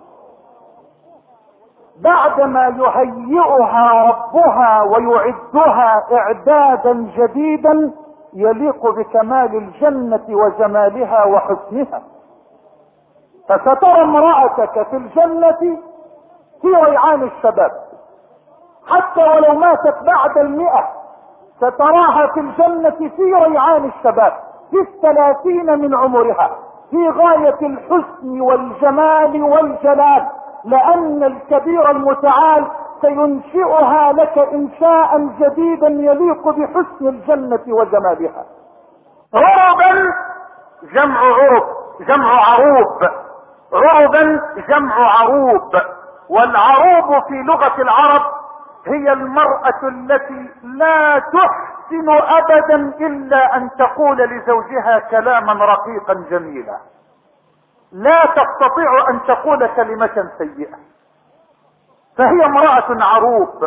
بعدما يهيئها ربها ويعدها إعدادا جديدا يليق بكمال الجنة وجمالها وحسنها. فسترى امرأتك في الجنة في ريعان الشباب حتى ولو ماتت بعد 100 ستراها في الجنة في ريعان الشباب في 30 من عمرها في غاية الحسن والجمال والجلال لأن الكبير المتعال سينشئها لك إنشاء جديدا يليق بحسن الجنة وجمالها. عربا جمع عرب جمع عروب عربا جمع عروب والعروب في لغة العرب هي المرأة التي لا تحسن تحسن ابدا الا ان تقول لزوجها كلاما رقيقا جميلا. لا تستطيع ان تقول كلمة سيئة، فهي امرأة عروب،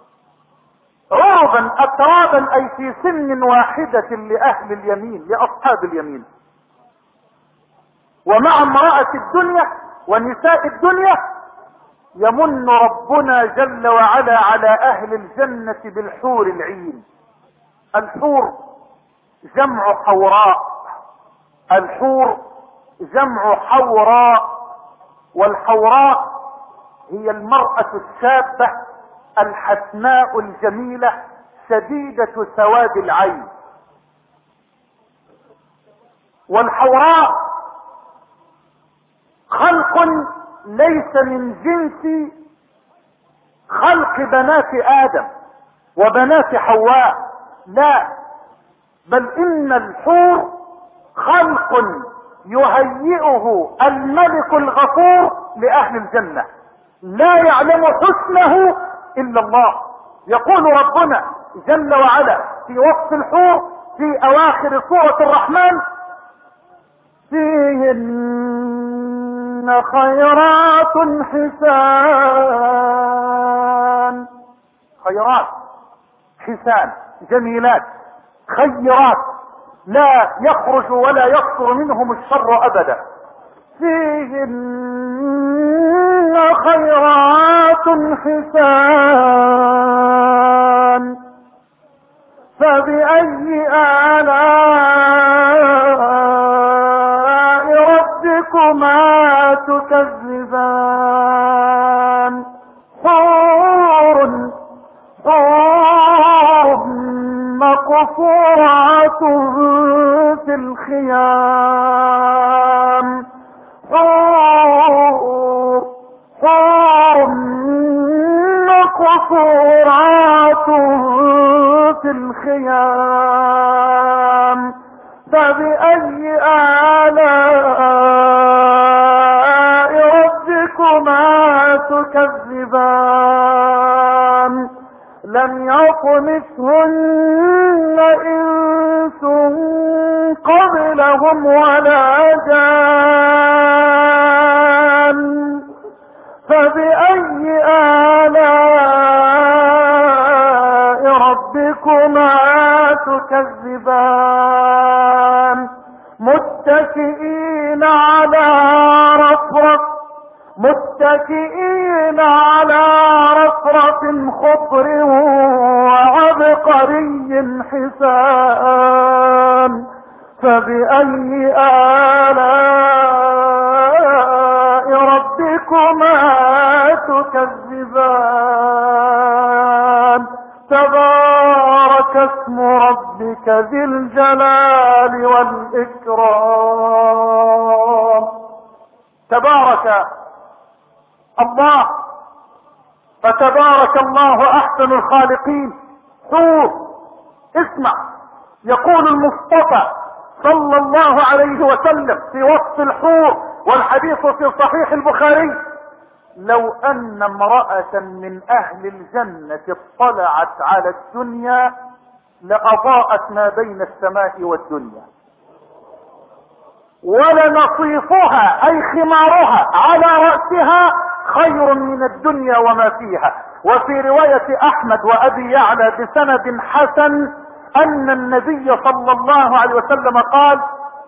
عربا اترابا، اي في سن واحدة لاهل اليمين، لاصحاب اليمين. ومع امرأة الدنيا ونساء الدنيا يمن ربنا جل وعلا على اهل الجنة بالحور العين. الحور جمع حوراء، الحور جمع حوراء، والحوراء هي المرأة الشابة الحسناء الجميلة شديدة سواد العين. والحوراء خلق ليس من جنس خلق بنات آدم وبنات حواء، لا، بل إن الحور خلق يهيئه الملك الغفور لأهل الجنة، لا يعلم حسنه إلا الله. يقول ربنا جل وعلا في وصف الحور في أواخر سورة الرحمن: فيهن خيرات حسان. خيرات، حسان، جميلات، خيرات، لا يخرج ولا يقصر منهم الشر أبدا. فيهن خيرات حسان فبأي آلاء ربكما تكذبان. حور مقصورات في الخيام، حور مقصورات في الخيام فبأي آلاء ربكما تكذبان. لم يطمثهن إنس قبلهم ولا جان فبأي آلاء ربكما تكذبان. متكئين على رفرف، متكئين على رفرف خضر وعبقري حسان فبأي آلاء ربكما تكذبان. تبارك اسم ربك ذي الجلال والإكرام. تبارك الله، فتبارك الله احسن الخالقين. حور، اسمع، يقول المصطفى صلى الله عليه وسلم في وصف الحور، والحديث في صحيح البخاري: لو ان امرأة من اهل الجنة اطلعت على الدنيا لأضاءت ما بين السماء والدنيا، ولنصيفها اي خمارها على رأسها خير من الدنيا وما فيها. وفي رواية احمد وابي يعلى بسند حسن ان النبي صلى الله عليه وسلم قال: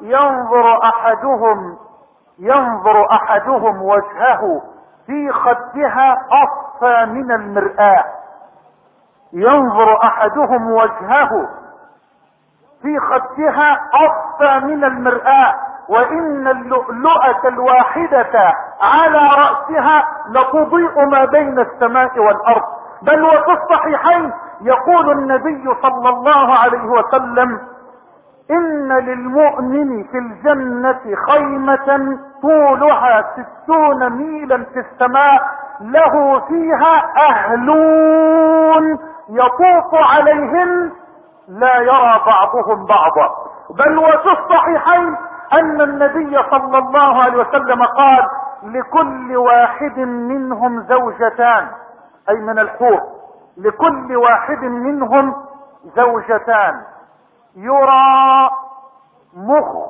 ينظر احدهم وجهه في خدها اصفى من المرآة. ينظر احدهم وجهه في خدها اصفى من المرآة، وان اللؤلؤة الواحدة على رأسها لتضيء ما بين السماء والارض. بل وفي الصحيحين يقول النبي صلى الله عليه وسلم: ان للمؤمن في الجنة خيمة طولها 60 ميلا في السماء له فيها اهلون يطوف عليهم لا يرى بعضهم بعضا. بل وفي الصحيحين ان النبي صلى الله عليه وسلم قال: لكل واحد منهم زوجتان، اي من الحور، لكل واحد منهم زوجتان يرى مخ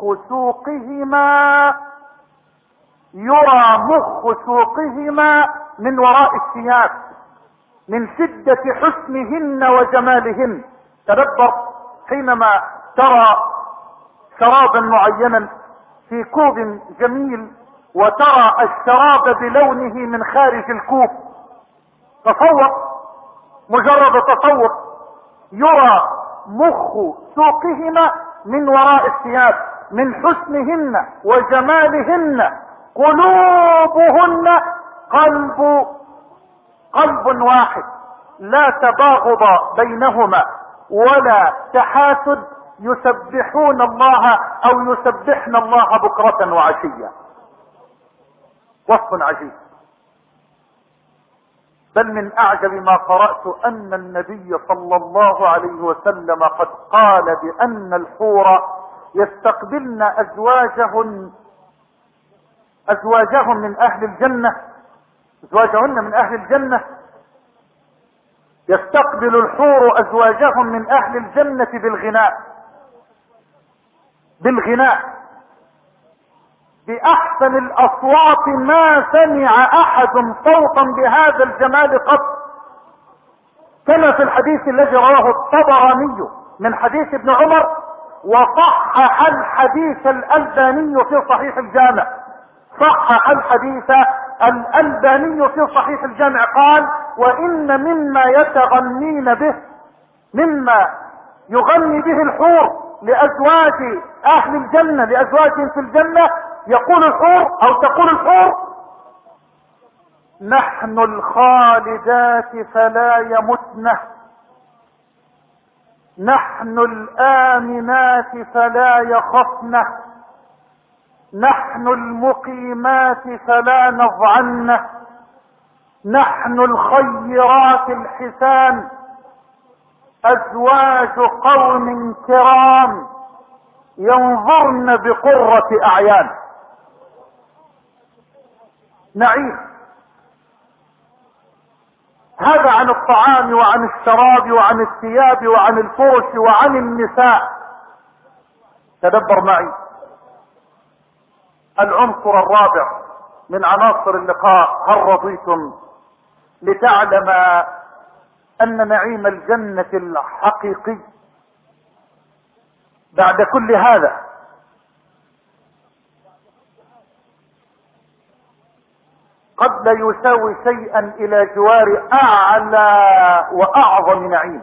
سوقهما من وراء الثياب من شدة حسنهن وجمالهن. تدبر حينما ترى شرابا معينا في كوب جميل وترى الشراب بلونه من خارج الكوب، تصور، مجرد تصور، يرى مخ سوقهما من وراء الثياب من حسنهن وجمالهن، قلوبهن قلب واحد، لا تباغض بينهما ولا تحاسد، يسبحون الله او يسبحن الله بكرة وعشية. وصف عجيب. بل من اعجب ما قرأت ان النبي صلى الله عليه وسلم قد قال بان الحور يستقبلن ازواجهن من اهل الجنة، يستقبل الحور ازواجهم من اهل الجنة بالغناء باحسن الاصوات، ما سمع احد صوتا بهذا الجمال قط، كما في الحديث الذي رواه الطبراني من حديث ابن عمر، وصحح الحديث الألباني في صحيح الجامع. صحح الحديث الألباني في صحيح الجامع، قال: وإن مما يتغنين به، مما يغني به الحور لأزواج أهل الجنة، لأزواجهم في الجنة، يقول الحور أو تقول الحور: نحن الخالدات فلا يمتن، نحن الآمنات فلا يخفن، نحن المقيمات فلا نضعن، نحن الخيرات الحسان، أزواج قوم كرام ينظرن بقرة أعيان. نعيم. هذا عن الطعام وعن الشراب وعن الثياب وعن الفرش وعن النساء. تدبر معي العنصر الرابع من عناصر اللقاء: هل رضيتم؟ لتعلم ان نعيم الجنة الحقيقي بعد كل هذا قد لا يساوي شيئا الى جوار اعلى واعظم نعيم.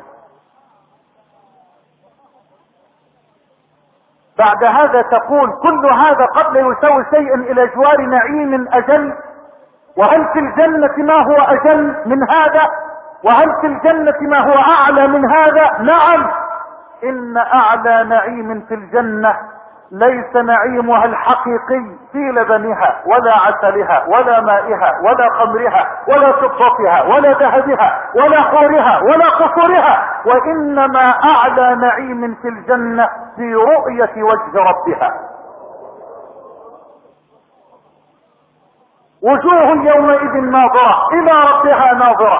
بعد هذا تقول: كل هذا قد لا يساوي شيئا الى جوار نعيم اجل، وهل في الجنة ما هو اجل من هذا؟ وهل في الجنة ما هو اعلى من هذا؟ نعم، ان اعلى نعيم في الجنة ليس نعيمها الحقيقي في لبنها ولا عسلها ولا مائها ولا خمرها ولا فضتها ولا ذهبها ولا حورها ولا قصورها، وانما اعلى نعيم في الجنة في رؤية وجه ربها. وجوه يومئذ ناظرة إلى ربها ناظرة،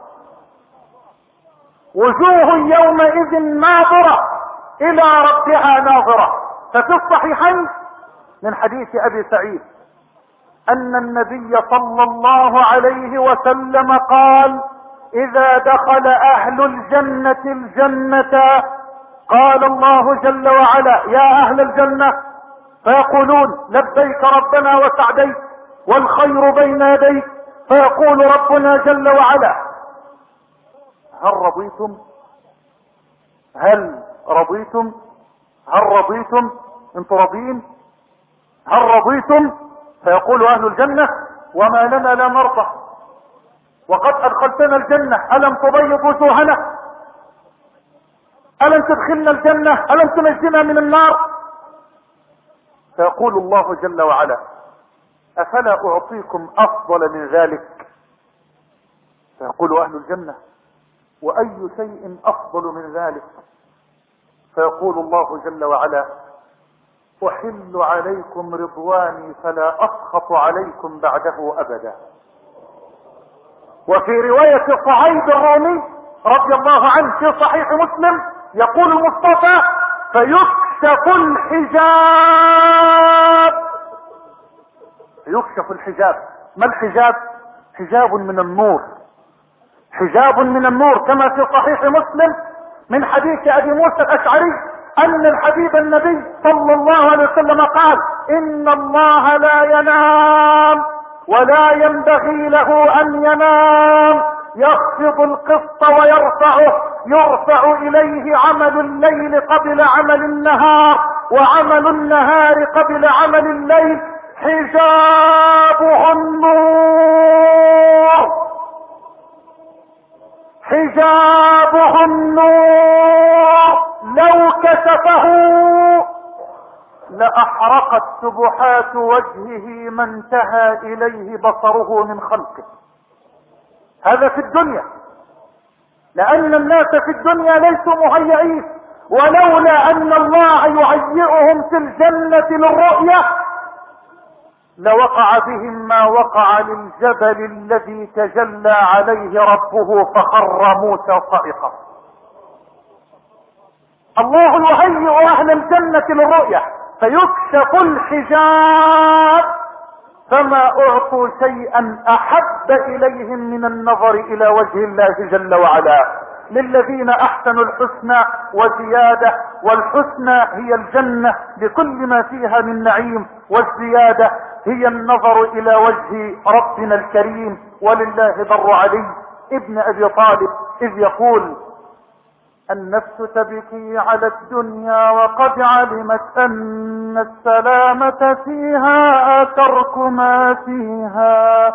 وجوه يومئذ ناظرة إلى ربها ناظرة. ففي الصحيحين من حديث أبي سعيد أن النبي صلى الله عليه وسلم قال: إذا دخل أهل الجنة الجنة قال الله جل وعلا: يا أهل الجنة، فيقولون: لبيك ربنا وسعديك والخير بين يديك، فيقول ربنا جل وعلا: هل رضيتم؟ هل رضيتم؟ هل رضيتم؟ انتم راضين؟ هل رضيتم؟ فيقول اهل الجنة: وما لنا لا نرضى، وقد ادخلتنا الجنة، الم تبيض وجوهنا؟ الم تدخلنا الجنة؟ الم تنجنا من النار؟ فيقول الله جل وعلا: افلا اعطيكم افضل من ذلك؟ فيقول اهل الجنة: واي شيء افضل من ذلك؟ فيقول الله جل وعلا: احل عليكم رضواني فلا اسخط عليكم بعده ابدا. وفي رواية صهيب الرومي رضي الله عنه في صحيح مسلم يقول المصطفى فيكشف الحجاب. يكشف الحجاب. ما الحجاب؟ حجاب من النور، حجاب من النور، كما في صحيح مسلم من حديث ابي موسى الاشعري ان الحبيب النبي صلى الله عليه وسلم قال ان الله لا ينام ولا ينبغي له ان ينام، يخفض القسط ويرفعه، يرفع اليه عمل الليل قبل عمل النهار وعمل النهار قبل عمل الليل، حجابه النور، حجابه النور، لو كشفه لأحرقت سبحات وجهه ما انتهى إليه بصره من خلقه. هذا في الدنيا، لأن الناس في الدنيا ليسوا مهيئين، ولولا أن الله يهيئهم في الجنة للرؤية لوقع بهم ما وقع للجبل الذي تجلى عليه ربه فخر موسى صائقا. الله يهيئ أهل الجنة للرؤية فيكشف الحجاب، فما أعطوا شيئا أحب إليهم من النظر إلى وجه الله جل وعلا. للذين أحسنوا الحسنى وزيادة، والحسنى هي الجنة بكل ما فيها من نعيم، والزيادة هي النظر إلى وجه ربنا الكريم. ولله در علي ابن أبي طالب إذ يقول النفس تبكي على الدنيا وقد علمت أن السلامة فيها ترك ما فيها،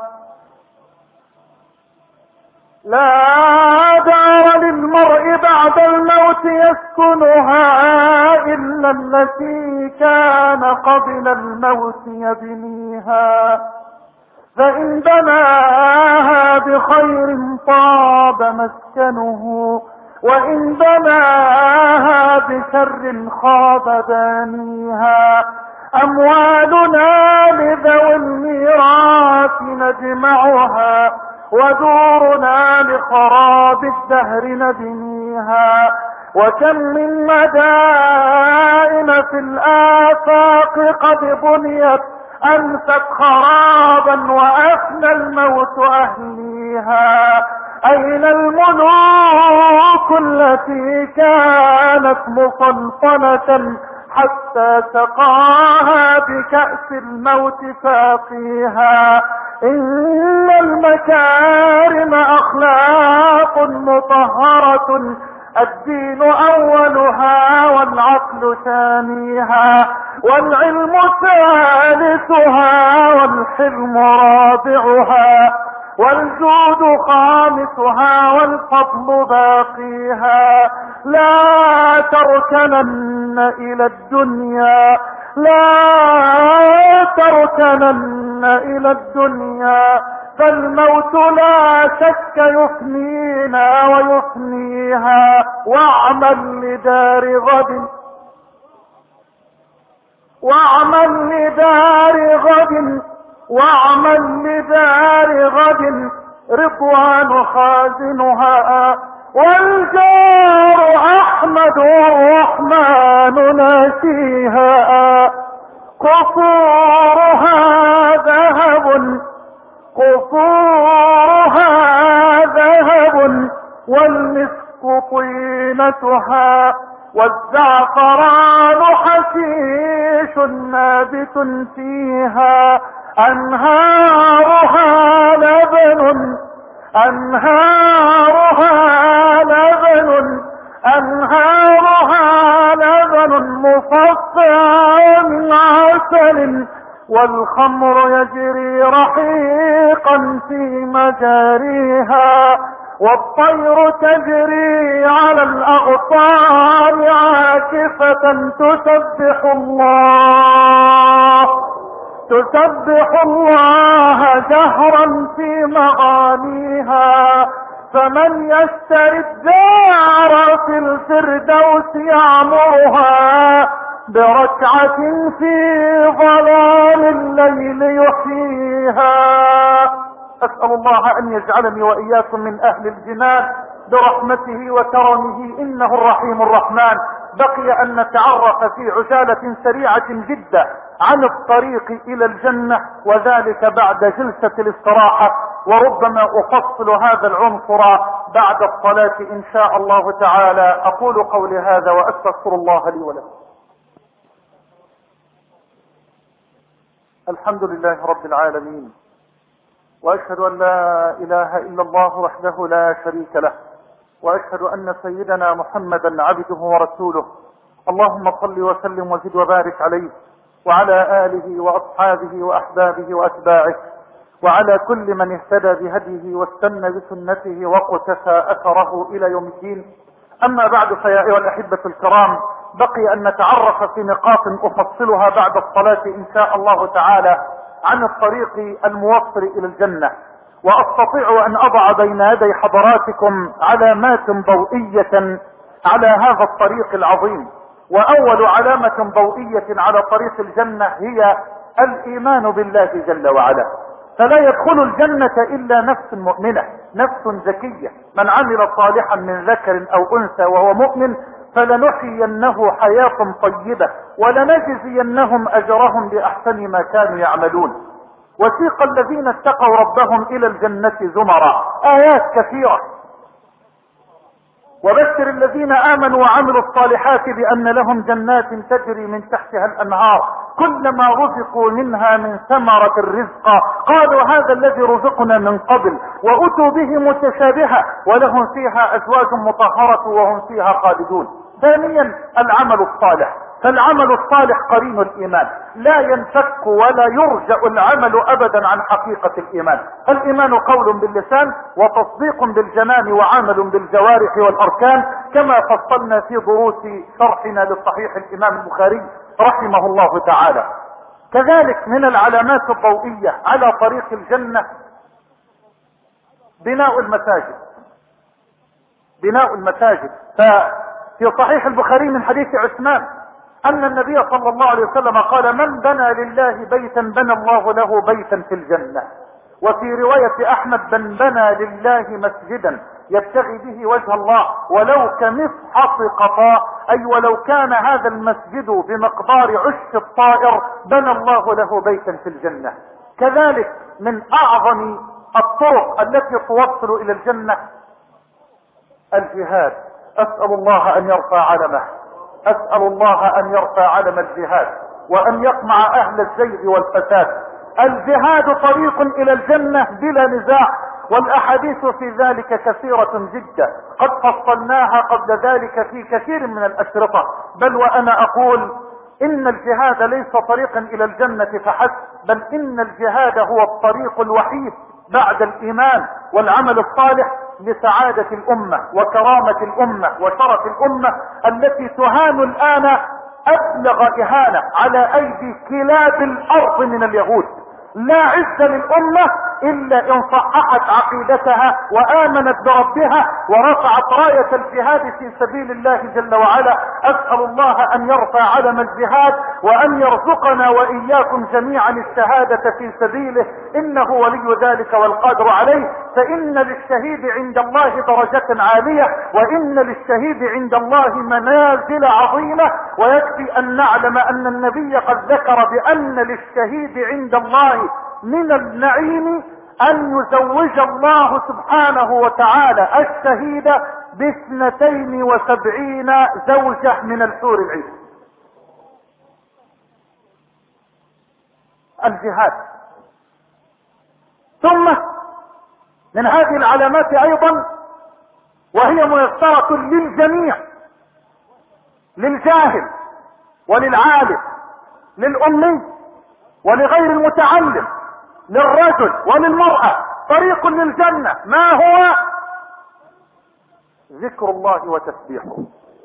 لا دار للمرء بعد الموت يسكنها إلا التي كان قبل الموت يبنيها، فإن بناها بخير طاب مسكنه وإن بناها بشر خاب بانيها. أموالنا لذوي الميراث نجمعها ودورنا لخراب الدهر نبنيها، وكم من مدائن في الآفاق قد بنيت أنست خرابا وأفنى الموت أهليها. أين الملوك التي كانت مسلطنة حتى سقاها بكأس الموت فاقيها. إن المكارم أخلاق مطهرة الدين أولها والعقل ثانيها والعلم ثالثها والحلم رابعها والجود خامسها والفضل باقيها. لا تركنن إلى الدنيا، لا تركنن إلى الدنيا، فالموت لا شك يفنينا ويفنيها. واعمل لدار غد، واعمل لدار غد، واعمل لدار غد رضوان خازنها، والجار أحمد والرحمن ناسيها. قصورها ذهب، قصورها ذهب والمسك طينتها، والزعفران حشيش نابت فيها. أنهارها لبن، أنهارها لبن، أنهارها لبن مصفى من عسل، والخمر يجري رحيقا في مجاريها، والطير تجري على الأغصان عاكفة تسبح الله، تسبح الله جهرا في مغانيها. فمن يشتري الدار في الفردوس يعمرها بركعة في ظلام الليل يحييها. أسأل الله أن يجعلني وإياكم من أهل الجنان برحمته وكرمه إنه الرحيم الرحمن. بقي أن نتعرف في عجالة سريعة جدا عن الطريق إلى الجنة، وذلك بعد جلسة الاستراحة، وربما أفصل هذا العنصر بعد الصلاة إن شاء الله تعالى. أقول قولي هذا وأستغفر الله لي ولكم. الحمد لله رب العالمين، وأشهد أن لا إله إلا الله وحده لا شريك له، وأشهد أن سيدنا محمدا عبده ورسوله. اللهم صل وسلم وزد وبارك عليه وعلى آله وأصحابه وأحبابه وأتباعه وعلى كل من اهتدى بهديه واستنى بسنته واقتفى أثره إلى يوم الدين. أما بعد، فيا أيها الأحبة الكرام، بقي أن نتعرف في نقاط أفصلها بعد الصلاة إن شاء الله تعالى عن الطريق الموصل إلى الجنة. وأستطيع أن أضع بين يدي حضراتكم علامات ضوئية على هذا الطريق العظيم. وأول علامة ضوئية على طريق الجنة هي الإيمان بالله جل وعلا. فلا يدخل الجنة إلا نفس مؤمنة، نفس زكية. من عمل صالحا من ذكر أو أنثى وهو مؤمن فلنحيينه حياة طيبة ولنجزينهم أجرهم بأحسن ما كانوا يعملون. وسيق الذين اتقوا ربهم إلى الجنة زمرا، آيات كثيرة. وبشر الذين آمنوا وعملوا الصالحات بأن لهم جنات تجري من تحتها الأنهار كلما رزقوا منها من ثمرة الرزق قالوا هذا الذي رزقنا من قبل وأتوا به متشابها ولهم فيها أزواج مطهرة وهم فيها خالدون. ثانيا العمل الصالح، فالعمل الصالح قرين الإيمان، لا ينفك ولا يرجع العمل أبدا عن حقيقة الإيمان. الإيمان قول باللسان وتصديق بالجنان وعمل بالجوارح والأركان، كما فصلنا في دروس شرحنا للصحيح الإمام البخاري رحمه الله تعالى. كذلك من العلامات الضوئية على طريق الجنة بناء المساجد. بناء المساجد، ففي صحيح البخاري من حديث عثمان أن النبي صلى الله عليه وسلم قال من بنى لله بيتا بنى الله له بيتا في الجنة. وفي رواية أحمد من بنى لله مسجدا يبتغي به وجه الله ولو كمصحف قطاء، أي ولو كان هذا المسجد بمقدار عش الطائر بنى الله له بيتا في الجنة. كذلك من أعظم الطرق التي توصل إلى الجنة الجهاد. أسأل الله أن يرفع علمه، أسأل الله أن يرفع علم الجهاد وأن يقمع أهل الزيغ والفساد. الجهاد طريق إلى الجنة بلا نزاع، والأحاديث في ذلك كثيرة جدا قد فصلناها قبل ذلك في كثير من الأشرطة. بل وأنا أقول إن الجهاد ليس طريقا إلى الجنة فحسب، بل إن الجهاد هو الطريق الوحيد بعد الإيمان والعمل الصالح لسعادة الأمة وكرامة الأمة وشرف الأمة التي تهان الآن أبلغ إهانة على أيدي كلاب الأرض من اليهود. لا عز للأمة إلا إن صححت عقيدتها وآمنت بربها ورفعت راية الجهاد في سبيل الله جل وعلا. أسأل الله أن يرفع علم الجهاد وأن يرزقنا وإياكم جميعا الشهادة في سبيله، إنه ولي ذلك والقادر عليه. فإن للشهيد عند الله درجة عالية، وإن للشهيد عند الله منازل عظيمة. ويكفي أن نعلم أن النبي قد ذكر بأن للشهيد عند الله من النعيم أن يزوج الله سبحانه وتعالى الشهيد ب72 زوجة من الحور العين. الجهاد. ثم من هذه العلامات أيضا، وهي ميسرة للجميع، للجاهل وللعالم، للأمي ولغير المتعلم، للرجل وللمرأة، طريق للجنة. ما هو؟ ذكر الله وتسبيحه.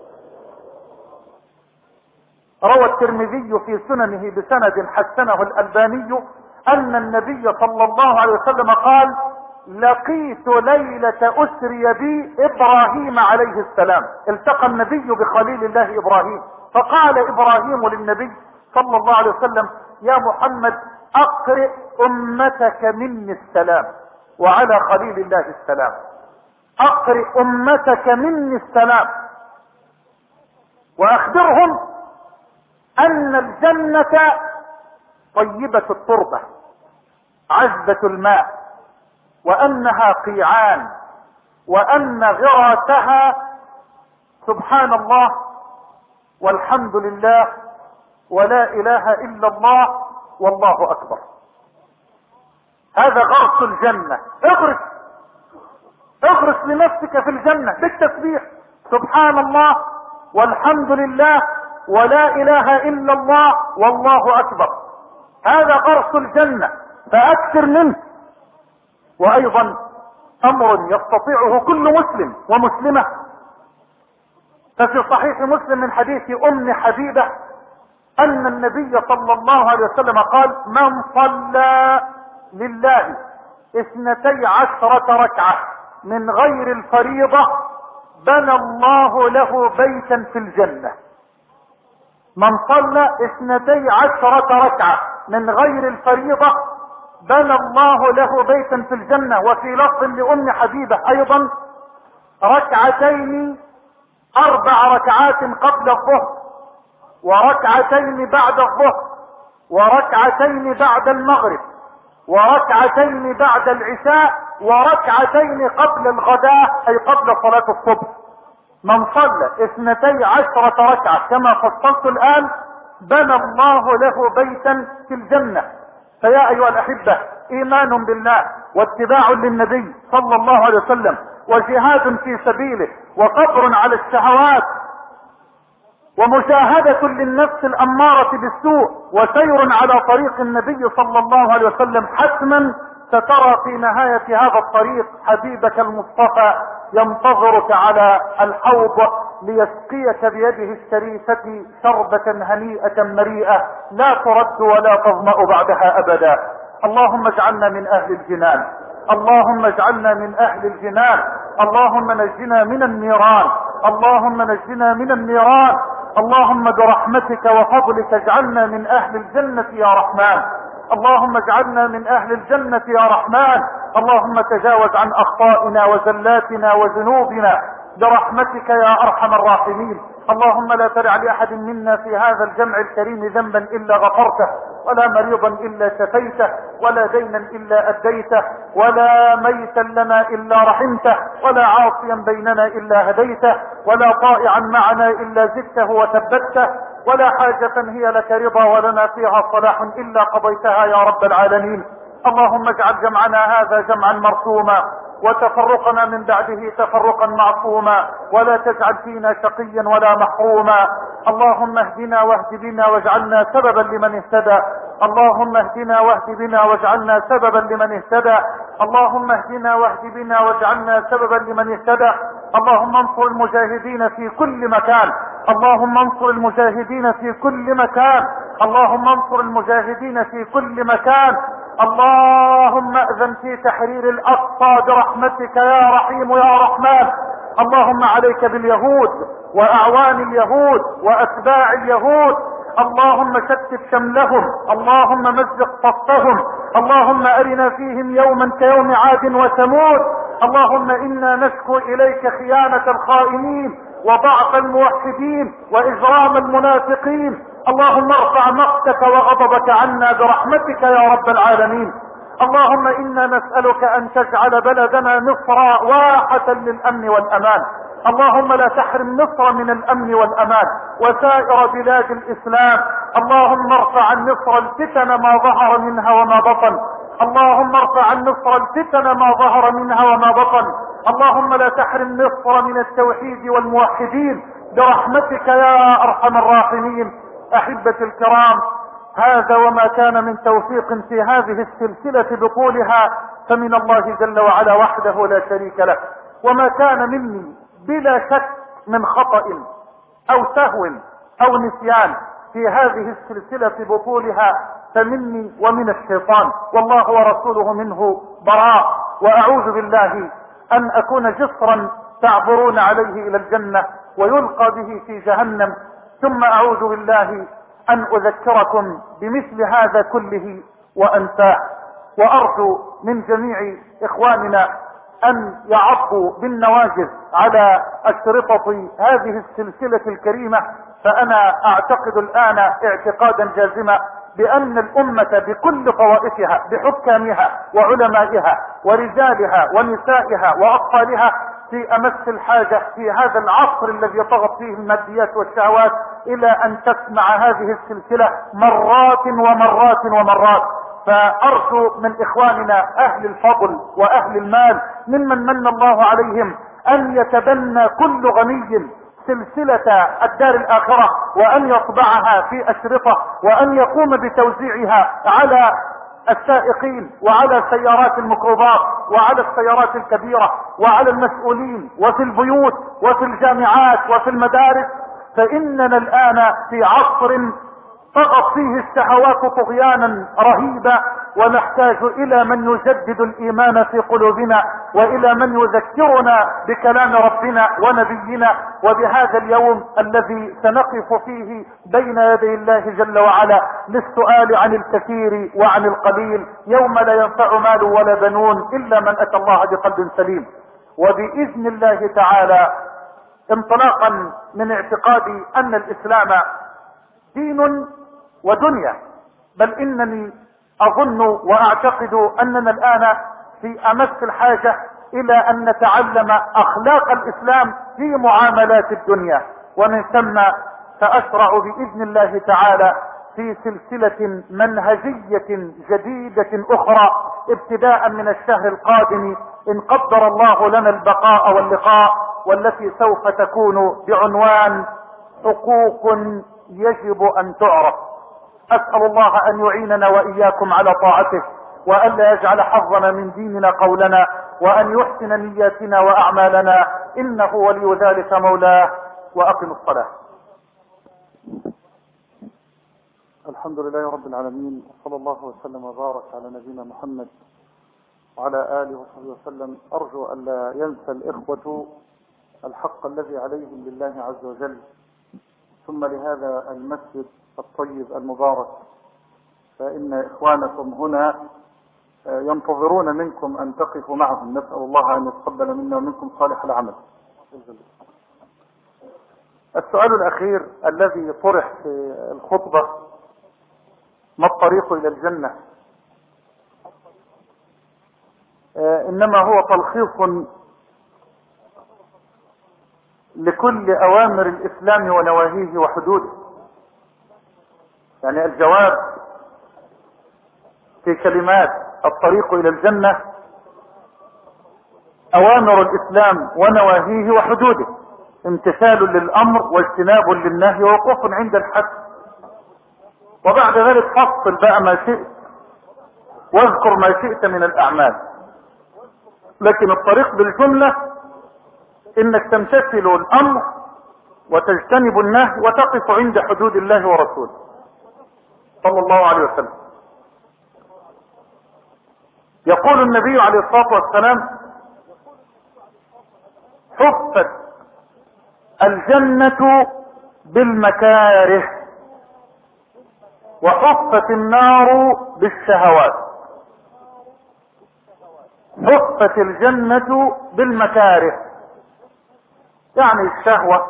روى الترمذي في سننه بسند حسنه الألباني أن النبي صلى الله عليه وسلم قال لقيت ليلة أسري بي إبراهيم عليه السلام. التقى النبي بخليل الله إبراهيم، فقال إبراهيم للنبي صلى الله عليه وسلم يا محمد أقرئ أمتك مني السلام، وعلى خليل الله السلام. اقرئ امتك مني السلام واخبرهم ان الجنة طيبة التربة عذبة الماء وانها قيعان وان غراتها سبحان الله والحمد لله ولا اله الا الله والله اكبر. هذا غرس الجنة. اغرس لنفسك في الجنة بالتسبيح سبحان الله والحمد لله ولا اله الا الله والله اكبر. هذا غرس الجنة فاكثر منه. وايضا امر يستطيعه كل مسلم ومسلمة. ففي صحيح مسلم من حديث ام حبيبة ان النبي صلى الله عليه وسلم قال من صلى لله 12 ركعة من غير الفريضة بنى الله له بيتا في الجنة. من صلى 12 ركعة من غير الفريضة بنى الله له بيتا في الجنة. وفي لفظ لأم حبيبة ايضا 4 ركعات قبل الظهر وركعتين بعد الظهر وركعتين بعد المغرب وركعتين بعد العشاء وركعتين قبل الغداء اي قبل صلاة الصبح. من صلى 12 ركعة كما فصلت الان بنى الله له بيتا في الجنة. فيا ايها الاحبة ايمان بالله واتباع للنبي صلى الله عليه وسلم وجهاد في سبيله وصبر على الشهوات ومجاهدة للنفس الامارة بالسوء وسير على طريق النبي صلى الله عليه وسلم حتما سترى في نهاية هذا الطريق حبيبك المصطفى ينتظرك على الحوض ليسقيك بيده الشريفة شربة هنيئة مريئة لا ترد ولا تظمأ بعدها ابدا. اللهم اجعلنا من اهل الجنان. اللهم اجعلنا من اهل الجنان. اللهم نجنا من النيران. اللهم نجنا من النيران. اللهم برحمتك وفضلك اجعلنا من اهل الجنة يا رحمن. اللهم اجعلنا من اهل الجنة يا رحمن. اللهم تجاوز عن اخطائنا وزلاتنا وذنوبنا برحمتك يا ارحم الراحمين. اللهم لا تدع لاحد منا في هذا الجمع الكريم ذنبا الا غفرته ولا مريضا الا شفيته ولا دينا الا اديته ولا ميتا لنا الا رحمته ولا عاصيا بيننا الا هديته ولا طائعا معنا الا زدته وثبته ولا حاجة هي لك رضا ولنا فيها صلاح الا قضيتها يا رب العالمين. اللهم اجعل جمعنا هذا جمعا مرحوما وتفرقنا من بعده تفرقا معصوما ولا تجعل فينا شقيا ولا محروما. اللهم اهدنا واهد بنا واجعلنا سببا لمن اهتدى. اللهم اهدنا واهد بنا واجعلنا سببا لمن اهتدى. اللهم اهدنا واهد بنا واجعلنا سببا لمن اهتدى. اللهم انصر المجاهدين في كل مكان. اللهم انصر المجاهدين في كل مكان. اللهم انصر المجاهدين في كل مكان. اللهم اذن في تحرير الاقصى برحمتك يا رحيم يا رحمن. اللهم عليك باليهود واعوان اليهود واتباع اليهود. اللهم شتت شملهم. اللهم مزق صفهم. اللهم ارنا فيهم يوما كيوم عاد وثمود. اللهم انا نشكو اليك خيانة الخائنين وضعف الموحدين واجرام المنافقين. اللهم ارفع مقتك وغضبك عنا برحمتك يا رب العالمين. اللهم انا نسألك ان تجعل بلدنا مصر واحة للامن والامان. اللهم لا تحرم مصر من الامن والامان وسائر بلاد الاسلام. اللهم ارفع عن مصر الفتن ما ظهر منها وما بطن. اللهم ارفع عن مصر الفتن ما ظهر منها وما بطن. اللهم لا تحرم مصر من التوحيد والموحدين برحمتك يا ارحم الراحمين. احبتي الكرام، هذا وما كان من توفيق في هذه السلسلة بطولها فمن الله جل وعلا وحده لا شريك له، وما كان مني بلا شك من خطأ او سهو او نسيان في هذه السلسلة بطولها فمني ومن الشيطان، والله ورسوله منه براء. واعوذ بالله ان اكون جسرا تعبرون عليه الى الجنة ويلقى به في جهنم، ثم اعوذ بالله ان اذكركم بمثل هذا كله وانساه. وارجو من جميع اخواننا ان يعضوا بالنواجذ على اشرطة هذه السلسلة الكريمة، فانا اعتقد الان اعتقادا جازما بان الامة بكل طوائفها بحكامها وعلمائها ورجالها ونسائها واطفالها في امس الحاجة في هذا العصر الذي طغت فيه الماديات والشهوات الى ان تسمع هذه السلسلة مرات ومرات ومرات. فارجو من اخواننا اهل الفضل واهل المال ممن من الله عليهم ان يتبنى كل غني سلسلة الدار الاخرة وان يطبعها في اشرطة وان يقوم بتوزيعها على السائقين وعلى سيارات الميكروباص وعلى السيارات الكبيرة وعلى المسؤولين وفي البيوت وفي الجامعات وفي المدارس. فاننا الان في عصر طغت فيه الشهوات طغيانا رهيبا، ونحتاج الى من يجدد الايمان في قلوبنا والى من يذكرنا بكلام ربنا ونبينا وبهذا اليوم الذي سنقف فيه بين يدي الله جل وعلا للسؤال عن الكثير وعن القليل، يوم لا ينفع مال ولا بنون الا من اتى الله بقلب سليم. وباذن الله تعالى انطلاقا من اعتقادي ان الاسلام دين ودنيا، بل انني اظن واعتقد اننا الان في امس الحاجة الى ان نتعلم اخلاق الاسلام في معاملات الدنيا، ومن ثم ساشرع باذن الله تعالى في سلسلة منهجية جديدة اخرى ابتداء من الشهر القادم ان قدر الله لنا البقاء واللقاء، والتي سوف تكون بعنوان حقوق يجب ان تعرف. اسأل الله ان يعيننا واياكم على طاعته، وان لا يجعل حظنا من ديننا قولنا، وان يحسن نياتنا واعمالنا، انه ولي ذلك مولاه. واقم الصلاة. الحمد لله رب العالمين، وصلى الله وسلم وبارك على نبينا محمد وعلى آله وصحبه وسلم. أرجو أن لا ينسى الإخوة الحق الذي عليهم لله عز وجل، ثم لهذا المسجد الطيب المبارك، فإن إخوانكم هنا ينتظرون منكم أن تقفوا معهم. نسأل الله أن يتقبل منا ومنكم صالح العمل. السؤال الأخير الذي طرح في الخطبة: ما الطريق إلى الجنة؟ إنما هو تلخيص لكل أوامر الإسلام ونواهيه وحدوده. يعني الجواب في كلمات: الطريق إلى الجنة أوامر الإسلام ونواهيه وحدوده، امتثال للأمر واجتناب للنهي ووقوف عند الحد، وبعد ذلك فصل بقى ما شئت واذكر ما شئت من الأعمال. لكن الطريق بالجملة انك تمتثل الامر وتجتنب النهي وتقف عند حدود الله ورسوله صلى الله عليه وسلم. يقول النبي عليه الصلاة والسلام: حفت الجنة بالمكاره وحفت النار بالشهوات. حفت الجنة بالمكاره، يعني الشهوة،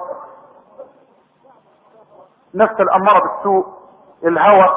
نفس الأمارة بالسوء، الهوى،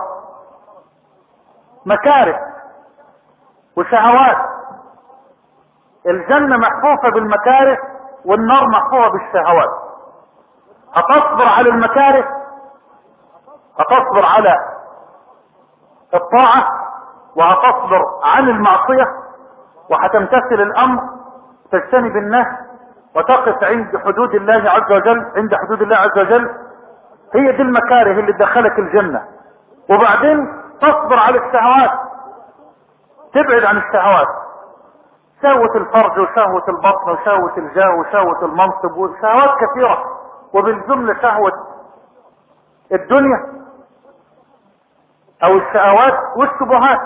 مكاره وشهوات. الجنة محفوفة بالمكاره والنار محفوفة بالشهوات. هتصبر على المكاره، هتصبر على الطاعة، وهتصبر عن المعصية، وهتمتثل الأمر، تجتنب النهي، وتقف عند حدود الله عز وجل. عند حدود الله عز وجل هي دي المكاره اللي تدخلك الجنة. وبعدين تصبر على الشهوات، تبعد عن الشهوات، شهوة الفرج وشهوة البطن وشهوة الجاه وشهوة المنصب وشهوات كثيرة، وبالجملة شهوة الدنيا او الشهوات والشبهات.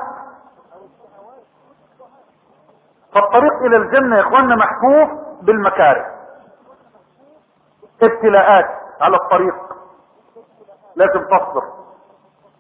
فالطريق الى الجنة يا اخواننا محفوف بالمكاره. ابتلاءات على الطريق لازم تصبر،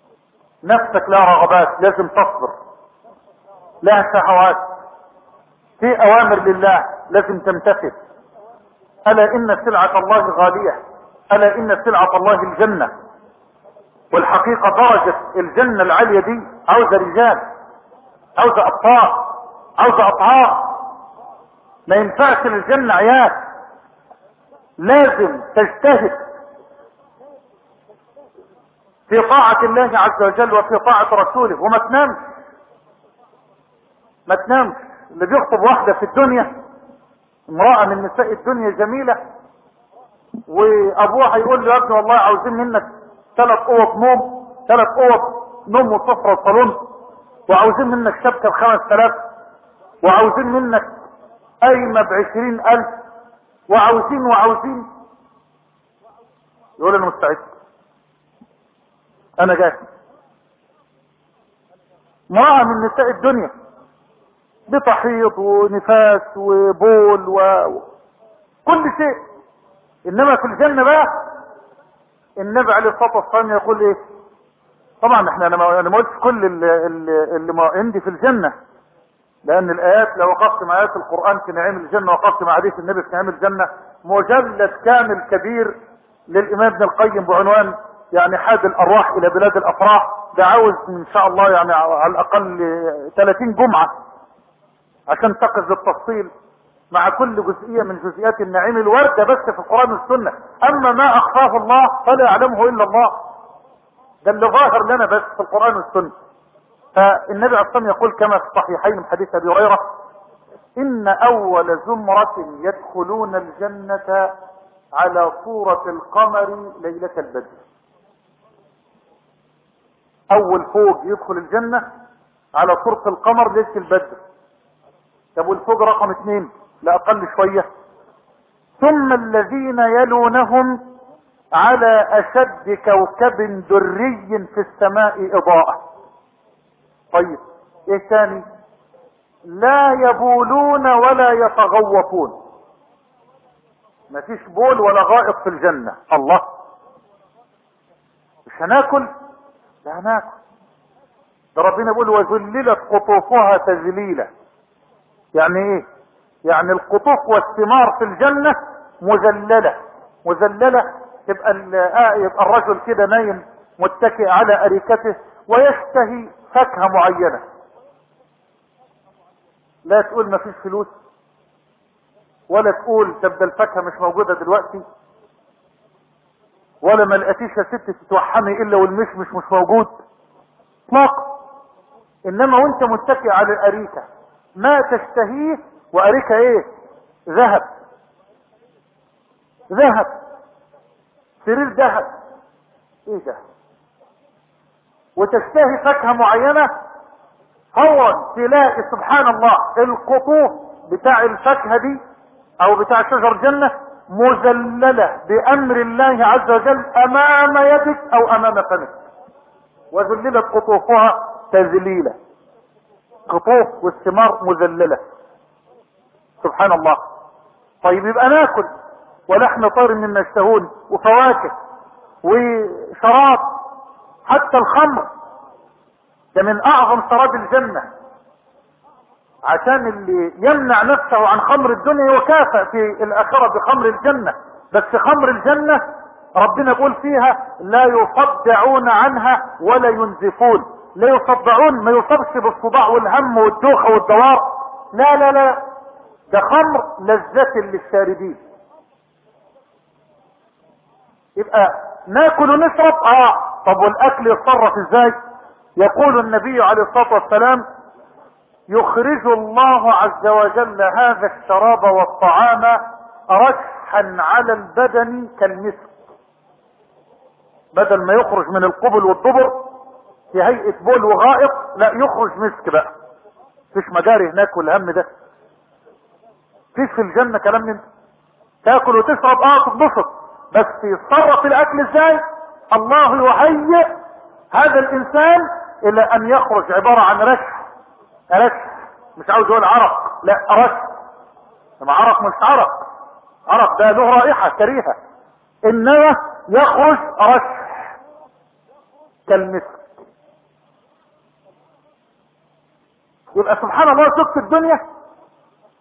نفسك لا رغبات لازم تصبر، لها شهوات في اوامر لله لازم تمتثل. الا ان سلعة الله غالية، الا ان سلعة الله الجنة. والحقيقة درجة الجنة العالية دي عاوزة رجال، عاوزة ابطال، عاوزة اطهار. ما ينفعش للجنة عيال، لازم تجتهد في طاعة الله عز وجل وفي طاعة رسوله، وما تنامش. ما تنامش. اللي بيخطب واحدة في الدنيا، امرأة من نساء الدنيا جميلة، وابوها يقول له يا ابني والله عاوزين منك 3 اوض نوم، 3 اوض نوم وسفرة وصالون، وعاوزين منك شبكة ب5000، وعاوزين منك قايمة ب20,000، وعاوزين. يقول انا مستعد، انا جاهز. امرأة من نساء الدنيا بتحيض ونفاس وبول وكل شيء. انما في الجنة بقى النبي عليه الصلاة والسلام يقول ايه؟ طبعا انا ما قلتش كل اللي ما عندي في الجنة، لان الايات لو وقفت مع ايات القرآن في نعيم الجنة وقفت مع حديث النبي في نعيم الجنة مجلد كامل كبير للامام ابن القيم بعنوان يعني حاد الارواح الى بلاد الافراح. ده عاوز ان شاء الله يعني على الاقل 30 جمعة عشان تقف بالتفصيل مع كل جزئية من جزئيات النعيم الواردة بس في القرآن والسنة. اما ما اخفاه الله فلا يعلمه الا الله، ده اللي ظاهر لنا بس في القرآن والسنة. فالنبي عليه الصلاة والسلام يقول كما في الصحيحين من حديث ابي هريرة: ان اول زمرة يدخلون الجنة على صورة القمر ليلة البدر. اول فوق يدخل الجنة على صورة القمر ليلة البدر. طب والفوق رقم 2 لا اقل شوية. ثم الذين يلونهم على اشد كوكب دري في السماء اضاءة. طيب ايه تاني؟ لا يبولون ولا يتغوطون. مفيش بول ولا غائط في الجنة. الله، مش هناكل؟ لا هناكل. ده ربنا يقول وذللت قطوفها تذليلا. يعني ايه؟ يعني القطوف والثمار في الجنة مذللة. يبقى الرجل كده نايم متكئ على اريكته ويشتهي فاكهة معينة. لا تقول ما فيش فلوس، ولا تقول تبدأ الفاكهة مش موجودة دلوقتي، ولا ما لقيتيش يا ست تتوحمي الا والمشمش مش موجود اطلاقا. انما وانت متكئ على الاريكة ما تشتهيه، واريكة ايه؟ ذهب، سرير ذهب. ايه ده؟ وتشتهي فاكهة معينة، فورا تلاقي سبحان الله القطوف بتاع الفاكهة دي او بتاع شجر الجنة مذللة بامر الله عز وجل امام يدك او امام فمك. وذللت قطوفها تذليلا. قطوف والثمار مذللة. سبحان الله. طيب يبقى ناكل ولحم طير مما يشتهون وفواكه وشراب، حتى الخمر ده من اعظم شراب الجنة، عشان اللي يمنع نفسه عن خمر الدنيا يكافئ في الاخرة بخمر الجنة. بس خمر الجنة ربنا يقول فيها لا يصدعون عنها ولا ينزفون. لا يصدعون ما يصبش بالصداع والهم والدوخة والدوار، لا ده خمر لذة للشاربين. يبقى ناكل ونشرب. طب والاكل يتصرف ازاي؟ يقول النبي عليه الصلاة والسلام: يخرج الله عز وجل هذا الشراب والطعام رشحا على البدن كالمسك. بدل ما يخرج من القبل والدبر في هيئة بول وغائط، لا يخرج مسك بقى. فيش مجاري هناك والهم ده. فيش في الجنة كلام من تاكل وتشرب تتبسط، بس يتصرف الاكل ازاي؟ الله يهيئ هذا الانسان الى ان يخرج عبارة عن رشح. مش عاوز اقول عرق، لا رشح. لما عرق مش عرق ده له رائحة كريهة، انما يخرج رشح كالمسك. يبقى سبحان الله شفت الدنيا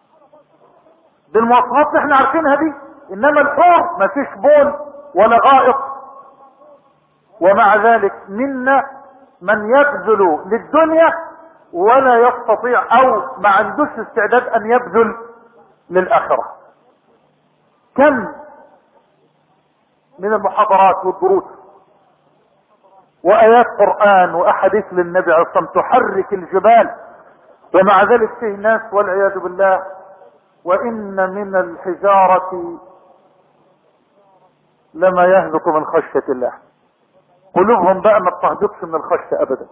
بالمواصفات اللي احنا عارفينها دي. انما الحور ما فيش بول ولا غائط. ومع ذلك منا من يبذل للدنيا ولا يستطيع او ما عندوش استعداد ان يبذل للآخرة. كم من المحاضرات والدروس وآيات قرآن وأحاديث للنبي عليه الصلاة والسلام تحرك الجبال، ومع ذلك فيه ناس والعياذ بالله وإن من الحجارة لما يهبط من خشية الله. قلوبهم بقى ما بتهبطش من الخشية أبدا.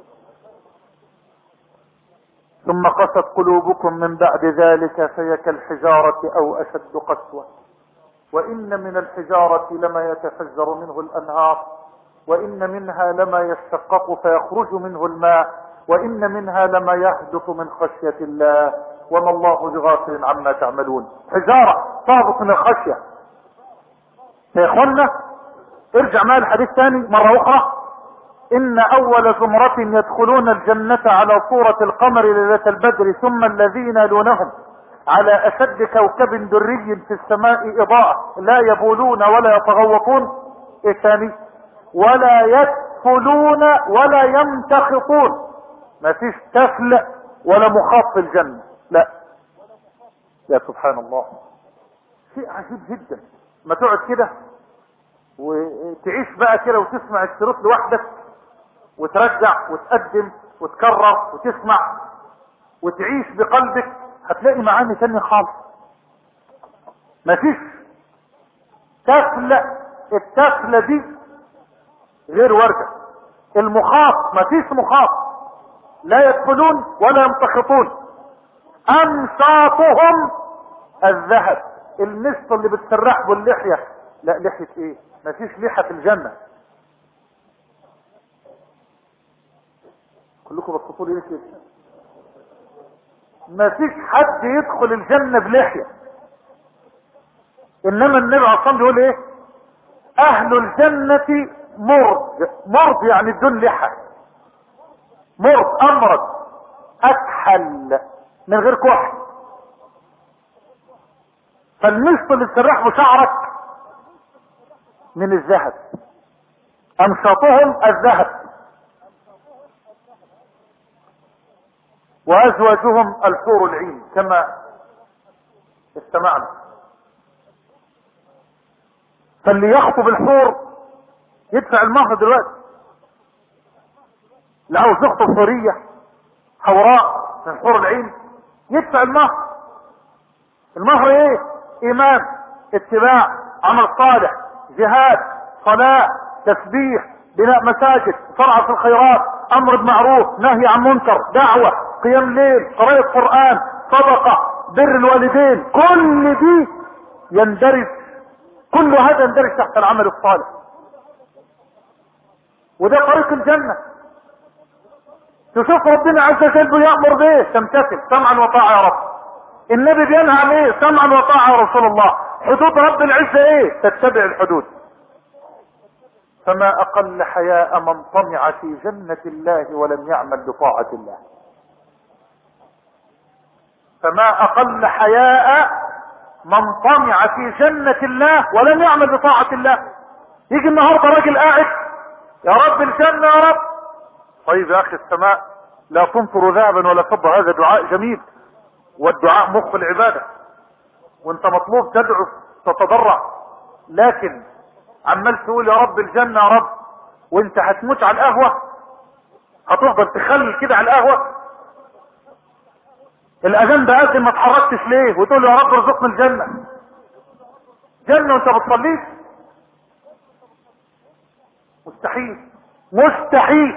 ثم قست قلوبكم من بعد ذلك فهي كالحجارة أو أشد قسوة. وإن من الحجارة لما يتفجر منه الأنهار، وإن منها لما يشقق فيخرج منه الماء، وإن منها لما يهبط من خشية الله وما الله بغافل عما تعملون. حجارة تهبط من الخشية. يا إخوانا ارجع معي الحديث ثاني مرة أخرى. إن أول زمرة يدخلون الجنة على صورة القمر ليلة البدر، ثم الذين يلونهم على أشد كوكب دري في السماء إضاءة لا يبولون ولا يتغوطون. إيه ثاني؟ ولا يدخلون ولا يمتخطون. ما فيش تفل ولا مخاط في الجنة، لا. يا سبحان الله، شيء عجيب جدا. ما تقعد كده وتعيش بقى كده وتسمع الشريط لوحدك وترجع وتقدم وتكرر وتسمع وتعيش بقلبك، هتلاقي معاني ثانية خالص. مفيش تفلة. التفلة دي غير وردة. المخاط مفيش مخاط، لا يدخلون ولا يمتخطون. أمشاطهم الذهب. المشط اللي بتسرح باللحية، لا لحية ايه؟ مفيش لحية في الجنة. كلكم بصوا لي كده. مفيش حد يدخل الجنة بلحية. انما النبي عليه الصلاة بيقول ايه؟ اهل الجنة مرض. مرض يعني بدون لحى. مرض امرض اكحل من غير كحل. فالمشط اللي تسرح بشعرك من الذهب. امشاطهم الذهب. وازواجهم الحور العين كما استمعنا. فاللي يخطب الحور يدفع المهر دلوقتي. اللي عاوز يخطب حورية حوراء من حور العين يدفع المهر. المهر ايه؟ ايمان، اتباع، عمل صالح، جهاد، صلاة، تسبيح، بناء مساجد، سرعة في الخيرات، امر بمعروف، نهي عن منكر، دعوة، قيام ليل، قراءة قرآن، صدقة، بر الوالدين. كل دي يندرج، كل هذا يندرج تحت العمل الصالح. وده طريق الجنة. تشوف ربنا عز وجل بيأمر بيه تمتثل سمعا وطاعة يا رب. النبي بينهى عن ايه؟ سمعا وطاعة يا رسول الله. حدود رب العزة ايه؟ تتبع الحدود. فما اقل حياء من طمع في جنة الله ولم يعمل بطاعة الله. فما اقل حياء من طمع في جنة الله ولم يعمل بطاعة الله. يجي النهارده راجل قاعد يا رب الجنة يا رب. طيب يا اخي السماء لا تمطر ذهبا ولا فضة. هذا دعاء جميل، والدعاء مخ العبادة، وانت مطلوب تدعو تتضرع، لكن عمال تقول يا رب الجنة يا رب وانت هتموت على القهوة. هتفضل تخلل كده على القهوة. الاذان ده قد ما اتحركتش ليه وتقول يا رب ارزقنا الجنة. جنة وانت بتصليش؟ مستحيل مستحيل.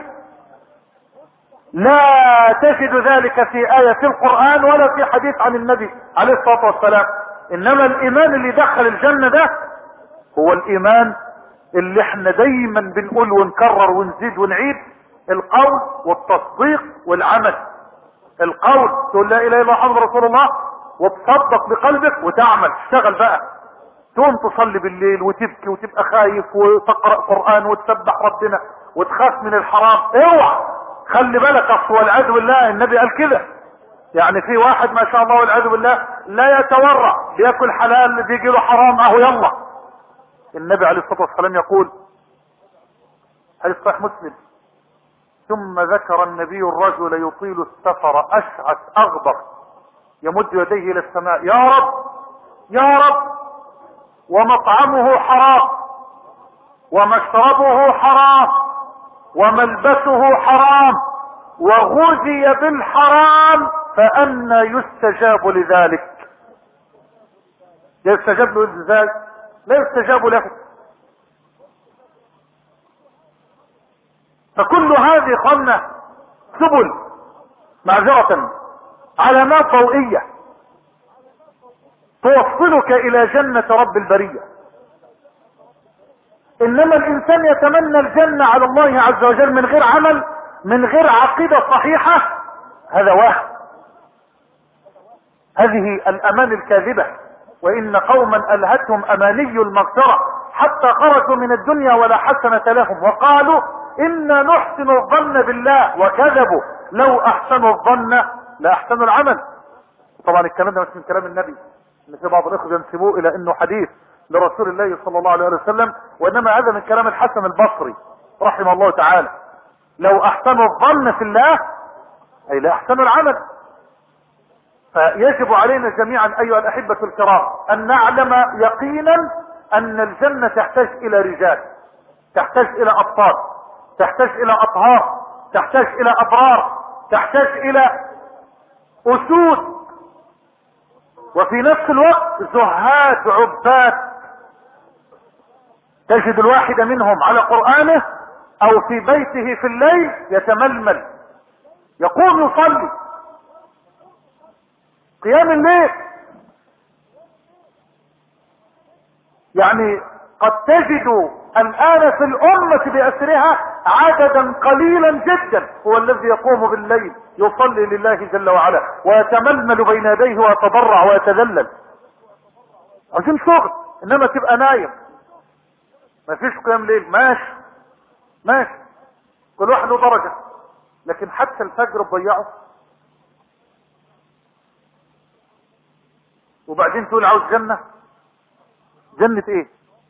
لا تجد ذلك في آية في القرآن ولا في حديث عن النبي عليه الصلاة والسلام. انما الايمان اللي دخل الجنة ده هو الايمان اللي احنا دايما بنقول ونكرر ونزيد ونعيد: القول والتصديق والعمل. القول تقول لا اله الا الله محمد رسول الله، وتصدق بقلبك وتعمل، تشتغل بقى، تقوم تصلي بالليل وتبكي وتبقى خايف وتقرأ قرآن وتسبح ربنا وتخاف من الحرام. اوعى خلي بالك، اصل والعياذ بالله النبي قال كده: يعني في واحد ما شاء الله والعياذ بالله لا يتورع، بياكل حلال اللي بيجي له حرام اهو يلا. النبي عليه الصلاه والسلام يقول حديث صحيح مسلم: ثم ذكر النبي الرجل يطيل السفر اشعث اغبر يمد يديه الى السماء: يا رب يا رب، ومطعمه حرام ومشربه حرام وملبسه حرام وغذي بالحرام، فأنى يستجاب لذلك؟ يستجاب له ازاي؟ لا يستجاب له. فكل هذه قلنا سبل معذرة علامات ضوئية توصلك الى جنة رب البرية. انما الانسان يتمنى الجنة على الله عز وجل من غير عمل، من غير عقيدة صحيحة، هذا وهم. هذه الاماني الكاذبة. وان قوما الهتهم اماني المغفرة حتى خرجوا من الدنيا ولا حسنة لهم، وقالوا انا نحسن الظن بالله، وكذبوا لو احسنوا الظن لاحسنوا العمل. طبعا الكلام ده مش من كلام النبي، ان في بعض الاخوة ينسبوه الى انه حديث لرسول الله صلى الله عليه وسلم، وانما هذا من كلام الحسن البصري رحمه الله تعالى: لو احسنوا الظن في الله اي لا احسنوا العمل. فيجب علينا جميعا ايها الاحبة الكرام ان نعلم يقينا ان الجنة تحتاج الى رجال، تحتاج الى ابطال، تحتاج الى اطهار، تحتاج الى ابرار، تحتاج الى اسود، وفي نفس الوقت زهاد عباد. تجد الواحد منهم على قرآنه او في بيته في الليل يتململ، يقوم يصلي قيام الليل. يعني قد تجد الآن في الأمة بأسرها عددا قليلا جدا هو الذي يقوم بالليل يصلي لله جل وعلا ويتململ بين يديه ويتضرع ويتذلل. عشان شغل، انما تبقى نايم مفيش قيام ليل، ماشي ماشي، كل واحد له درجة، لكن حتى الفجر تضيعه. وبعدين تقول عاوز جنة. جنة ايه؟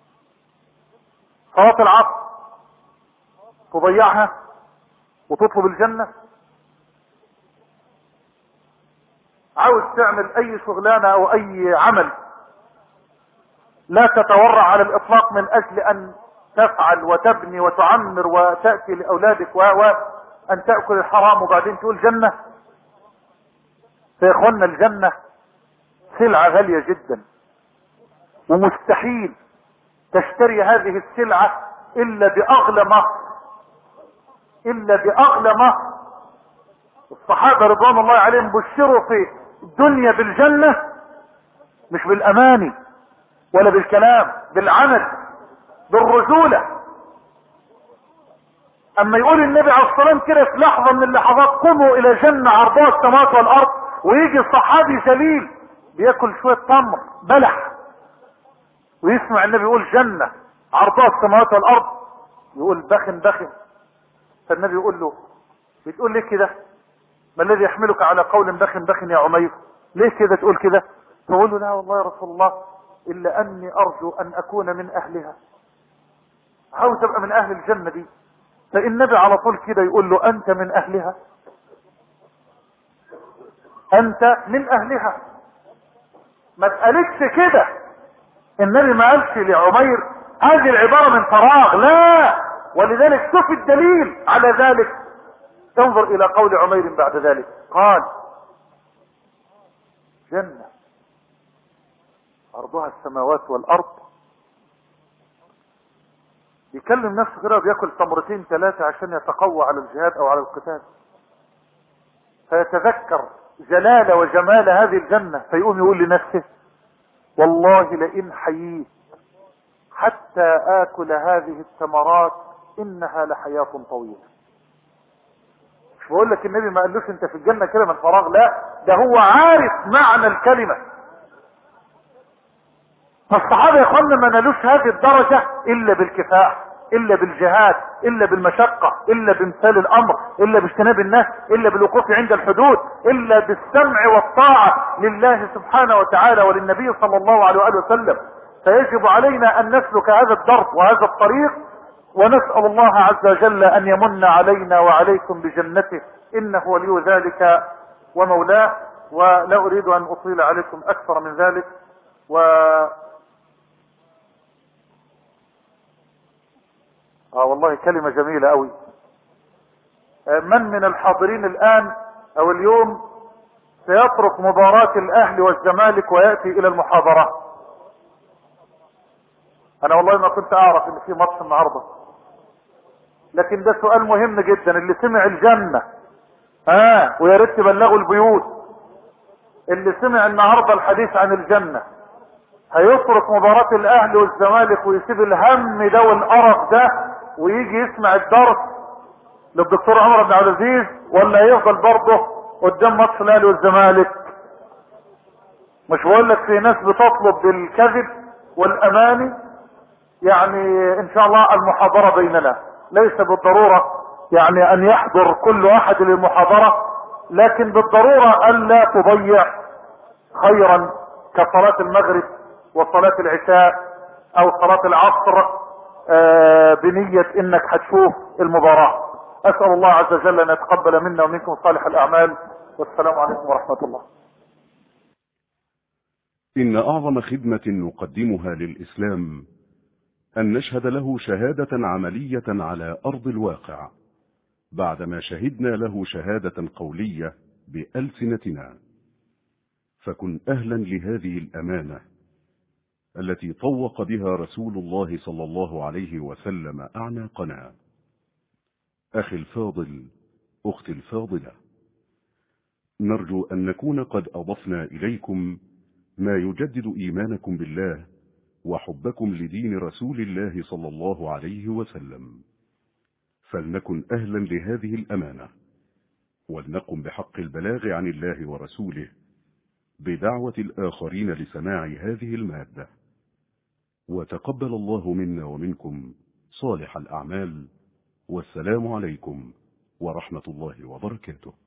صلاة العصر تضيعها وتطلب الجنة. عاوز تعمل اي شغلانة او اي عمل لا تتورع على الاطلاق من اجل ان تفعل وتبني وتعمر وتأتي لاولادك وان تأكل الحرام وبعدين تقول جنة. فيا الجنة سلعة غالية جدا، ومستحيل تشتري هذه السلعة الا باغلى مهر، الا باغلى مهر. الصحابة رضوان الله عليهم بشروا في الدنيا بالجنة مش بالاماني ولا بالكلام، بالعمل، بالرجولة. اما يقول النبي عليه الصلاة والسلام كده في لحظة من اللحظات: قوموا الى جنة عرضها السماوات والارض، ويجي الصحابي جليل بياكل شوية تمر بلح ويسمع النبي يقول جنة عرضها السماوات والارض، يقول بخن بخن. فالنبي يقول له: بتقول ليه كده؟ ما الذي يحملك على قول بخن بخن يا عمير؟ ليه كده تقول كده؟ فقول له: لا والله يا رسول الله، الا اني ارجو ان اكون من اهلها، عاوز ابقى من اهل الجنة دي. فالنبي على طول كده يقول له: انت من اهلها، انت من اهلها. ما تقالكش كده، النبي ما قالش لعمير هذه العبارة من فراغ، لا. ولذلك شوف الدليل على ذلك، انظر الى قول عمير بعد ذلك، قال: جنة عرضها السماوات والارض. يكلم نفسه كده وبياكل تمرتين ثلاثة عشان يتقوى على الجهاد او على القتال، فيتذكر جلال وجمال هذه الجنة، فيقوم يقول لنفسه: والله لئن حييت حتى آكل هذه الثمرات إنها لحياة طويلة. مش بقول لك النبي ما قالوش انت في الجنة كده من فراغ، لا، ده هو عارف معنى الكلمة. فالصحابة يا اخوانا ما نالوش هذه الدرجة إلا بالكفاح، الا بالجهاد، الا بالمشقة، الا بامثال الامر، الا باجتناب النهي، الا بالوقوف عند الحدود، الا بالسمع والطاعة لله سبحانه وتعالى وللنبي صلى الله عليه وآله وسلم. فيجب علينا ان نسلك هذا الدرب وهذا الطريق، ونسأل الله عز وجل ان يمن علينا وعليكم بجنته، انه ولي ذلك ومولاه. ولا اريد ان اطيل عليكم اكثر من ذلك. والله كلمة جميلة قوي. من الحاضرين الان او اليوم سيترك مباراة الاهلي والزمالك ويأتي الى المحاضرة؟ انا والله ما كنت اعرف ان في ماتش النهاردة، لكن ده سؤال مهم جدا. اللي سمع الجنة ويا ريت تبلغوا البيوت، اللي سمع النهاردة الحديث عن الجنة هيترك مباراة الاهلي والزمالك ويسيب الهم ده والقرف ده ويجي يسمع الدرس للدكتور عمر بن عبد العزيز، ولا هيفضل برضه قدام ماتش الاهلي والزمالك؟ مش بقول لك في ناس بتطلب بالكذب والاماني. يعني ان شاء الله المحاضرة بيننا، ليس بالضرورة يعني ان يحضر كل احد للمحاضرة، لكن بالضرورة ان لا تضيع خيرا كصلاة المغرب وصلاة العشاء او صلاة العصر بنية انك هتشوف المباراة. اسأل الله عز وجل ان يتقبل منا ومنكم صالح الاعمال، والسلام عليكم ورحمة الله. إن أعظم خدمة نقدمها للإسلام أن نشهد له شهادة عملية على أرض الواقع، بعدما شهدنا له شهادة قولية بألسنتنا. فكن أهلا لهذه الأمانة التي طوق بها رسول الله صلى الله عليه وسلم أعناقنا. أخي الفاضل، أختي الفاضلة، نرجو أن نكون قد أضفنا إليكم ما يجدد إيمانكم بالله وحبكم لدين رسول الله صلى الله عليه وسلم. فلنكن أهلا لهذه الأمانة، ولنقم بحق البلاغ عن الله ورسوله بدعوة الآخرين لسماع هذه المادة. وتقبل الله منا ومنكم صالح الأعمال، والسلام عليكم ورحمة الله وبركاته.